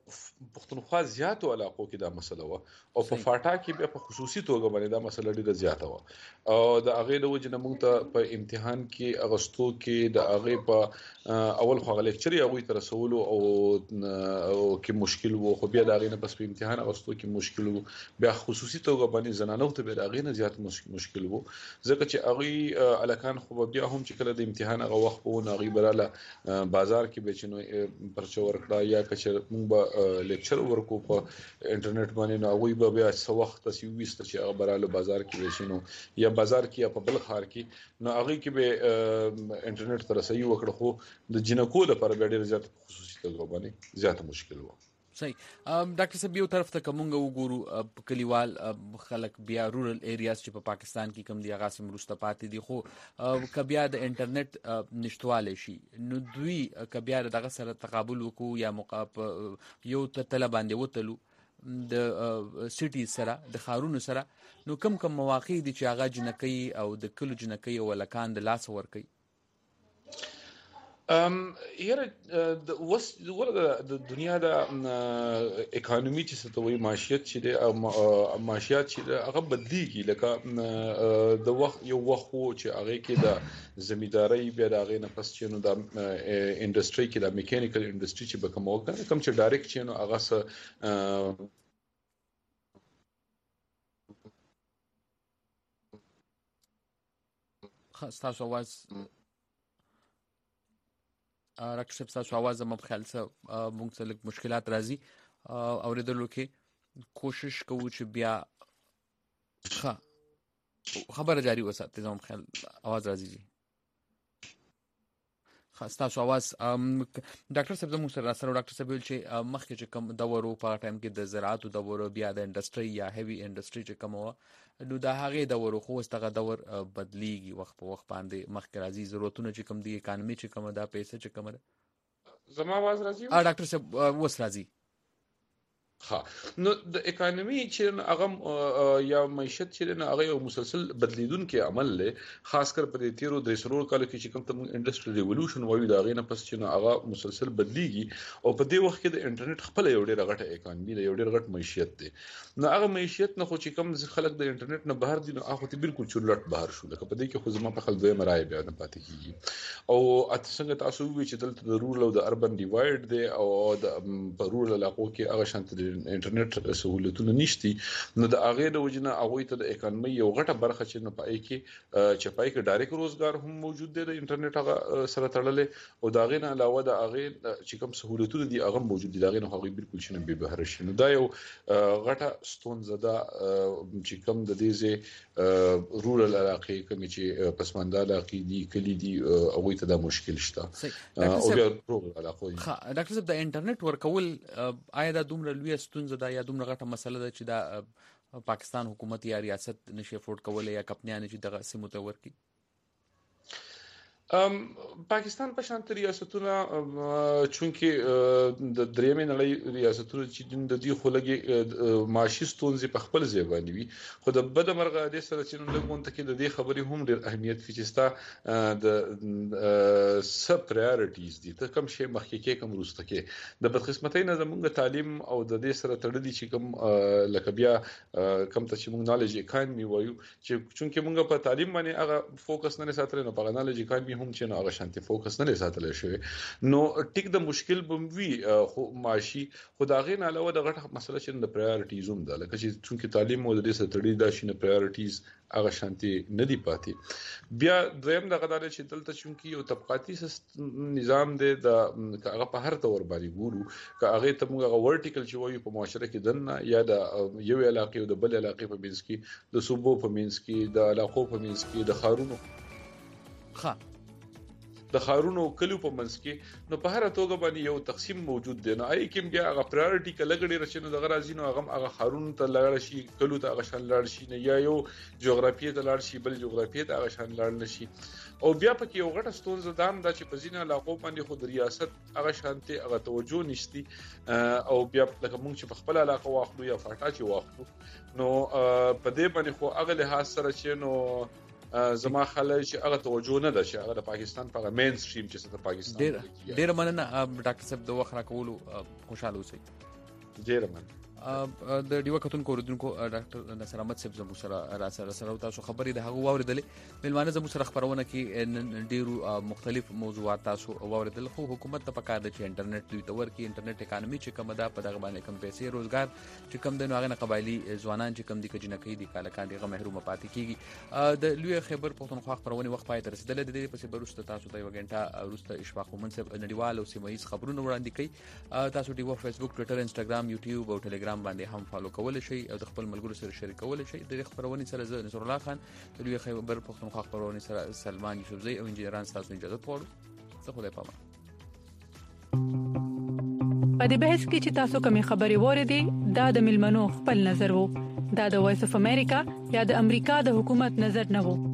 پښتونخوا زیاتو علاقو کې دا مسله و او په فاټا کې بیا په خصوصي توګه باندې دا مسله ډیره زیاته و او د هغه د وجه نه موږ ته په امتحان کې اغستو کې د هغه په اول خو لیکچري هغه تر رسولو او کې مشکل وو خو بیا د هغه نه پس په امتحان اغستو کې مشکل وو بیا خصوصي توګه باندې زنانو ته بیا د هغه نه زیات مشکل وو ځکه چې هغه الکان خو بیا هم چې کله د امتحان هغه وخت په نغي براله بازار کې بچنو پرچو ورکړه یا کچ موږ به لیکچر ورکو په انټرنیټ باندې نو هغه به بیا څو وخت تاسو وست چې هغه براله بازار کې بچنو یا بازار کې یا په بل ښار کې نو هغه کې به انټرنیټ تر رسي وکړه خو د جنکو لپاره ډېر زیات خصوصي توګه باندې زیات مشکل و صحیح ډاکټر صاحب یو طرف ته کومه وګورو کلیوال خلک بیا رورل ایریاز چې په پاکستان کې کم دي هغه سم روسته پاتې دي خو کبیا د انټرنیټ نشټواله شي نو دوی کبیا دغه سره تقابل وکړو یا مقاب یو ته طلب باندې وتلو د سټي سره د خارونو سره نو کم کم مواقع دي چې هغه جنکۍ او د کلو جنکۍ او لکان د لاس ورکي ام یره د وس د دنیا د اکانومي چې ستوي معیشت چې د معیشت چې هغه بدلیږي لکه د وخت یو وخت چې هغه کې د زمینداري بیا د هغه نه پس چې نو د انډستری کې د میکانیکل انډستری چې به کوم وکړي کوم چې ډایرکټ چې نو هغه سره خاص تاسو واز راکشپ تاسو आवाज هم خیال سره موږ سره مشکلات راځي اوریدلو کې کوشش کوو چې بیا ښه خبره جاری وساتئ زموږ خیال आवाज راځي جی خاص تاسو आवाज ډاکټر صاحب زموږ سره سره ډاکټر صاحب چې مخکې چې کوم دورو په ټایم کې د زراعت او دورو بیا د انډستری یا هیوی انډستری چې کوم و نو دا هغه دورو خو استغه دور بدلیږي وخت په وخت باندې مخکې راځي ضرورتونه چې کوم دي اکانومي چې کوم دا پیسې چې کوم ده زما आवाज راځي ا ډاکټر صاحب وس راځي ها نو د اکانومي چې هغه یا معیشت چې هغه یو مسلسل بدلیدونکو عمل له خاص کر په تیرو د سرور کال کې چې کوم ته انډستری ریولوشن وایي دا غینه پس چې هغه مسلسل بدلیږي او په دې وخت کې د انټرنیټ خپل یو ډېر غټه اکانومي دی یو ډېر غټ معیشت دی نو هغه معیشت نه خو چې کوم خلک د انټرنیټ نه بهر دي نو هغه ته بالکل چورلټ بهر شو لکه په دې کې خو زما په خل دوی مرای بیا نه پاتې کیږي او اته څنګه تاسو وی چې دلته د رورل او د اربن ډیوایډ دی او د په رورل علاقو کې هغه شانت د انټرنیټ سہولتونه نشتی نو د هغه د وجنه هغه ته د اکانومي یو غټه برخه چې نه پای کې چې پای کې ډایرکټ روزګار هم موجود دی د انټرنیټ هغه سره تړلې او دا غي نه علاوه د هغه چې کوم سہولتونه دي هغه موجود دي دا غي نه هغه بالکل شنه به بهر شي نو دا یو غټه ستون زده چې کوم د دې رورل علاقې کوم چې پسمانده علاقې دي کلی دي هغه ته دا مشکل شته او بیا رورل علاقې ډاکټر صاحب د انټرنیټ ورکول آیا دا دومره لوی ستون زده یا دومره غټه مسله ده چې دا پاکستان حکومت یا ریاست نشي افورد کولای یا کمپنیان چې دغه سیمه ته ورکي ام پاکستان په شانت ریاستونه چونکې د درېمې نړۍ ریاستونه چې د دې خلګي معاشي ستونزې په خپل ځای باندې وي خو د بد مرغه د سره چې نو لګون ته کې د دې خبرې هم ډېر اهمیت فچستا د سب پرایورټیز دي ته کوم شی مخکې کې کوم روسته کې د بدقسمتۍ نه زموږ تعلیم او د دې سره تړلي چې کوم لکه بیا کوم ته چې موږ نالج اکانومي وایو چې چونکې موږ په تعلیم باندې هغه فوکس نه ساتل نو په نالج اکانومي هم چې نو هغه شانتي فوکس نه ساتل شوی نو ټیک د مشکل بموي خو معاشي خدای نه علاوه د غټه مسله چې د پرایورټیز هم ده لکه چې چونکې تعلیم مو د دې سره تړي دا شي نه پرایورټیز هغه شانتي نه دی پاتې بیا دویم د غدار چې دلته چونکې یو طبقاتي نظام دی د هغه په هر تور باندې ګورو که هغه ته موږ ورټیکل چې وایو په معاشره کې دنه یا د یو علاقې او د بل علاقې په منځ کې د صوبو په منځ کې د علاقو په منځ کې د خارونو ښه د خارونو کلو په منځ کې نو په هر توګه باندې یو تقسیم موجود دی نو آی کوم بیا هغه پرایورټي کلهګړي رچنه د غرازي نو هغه هغه خارونو ته لاړ شي کلو ته هغه شان لاړ شي نه یا یو جغرافیه ته لاړ شي بل جغرافیه ته هغه شان لاړ نشي او بیا پکې یو غټه ستونزه دام دا چې په ځینې علاقو باندې خو د ریاست هغه شانتي هغه توجه نشتی او بیا لکه موږ چې په خپل علاقه واخلو یا فاټا چې واخلو نو په دې باندې خو هغه له حاصل چې نو زما خلک چې هغه توجه نه ده چې هغه د پاکستان په مین سټریم چې د پاکستان ډېر ډېر مننه ډاکټر صاحب د وخت راکولو خوشاله اوسئ ډیر من د ډیو کتونکو اوریدونکو ډاکټر نصر احمد صاحب زموږ سره را سره سره تاسو خبرې د هغه واوریدلې ملمانه زموږ سره خبرونه کې ډیرو مختلف موضوعات تاسو واوریدل خو حکومت ته پکار د چې انټرنیټ دوی تور کې انټرنیټ اکانومي چې کوم ده په دغه باندې کم پیسې روزګار چې کم د نوغه قبایلی ځوانان چې کم دي کجنه کوي دي کالکان دغه محروم پاتې کیږي د لوی خیبر پښتونخوا خبرونه وخت پای تر رسیدل د دې پسې بروسته تاسو ته یو غنټه وروسته اشفاق مومن صاحب نړیوال او سیمایي خبرونه وړاندې کوي تاسو ډیو فیسبوک ټوئیټر انستګرام یوټیوب او ټلګرام باندې هم فالو کول شي او د خپل ملګرو سره شریکول شي د خبرونې سره زه نصر الله خان د لوی خیبر پښتونخوا خبرونې سره سلمان یوسفزئی او انجینران تاسو اجازه غواړو څه خدای پامه په دې بحث کې چې تاسو کومې خبرې وریدي دا د ملمنو خپل نظر وو دا د وایس اف امریکا یا د امریکا د حکومت نظر نه وو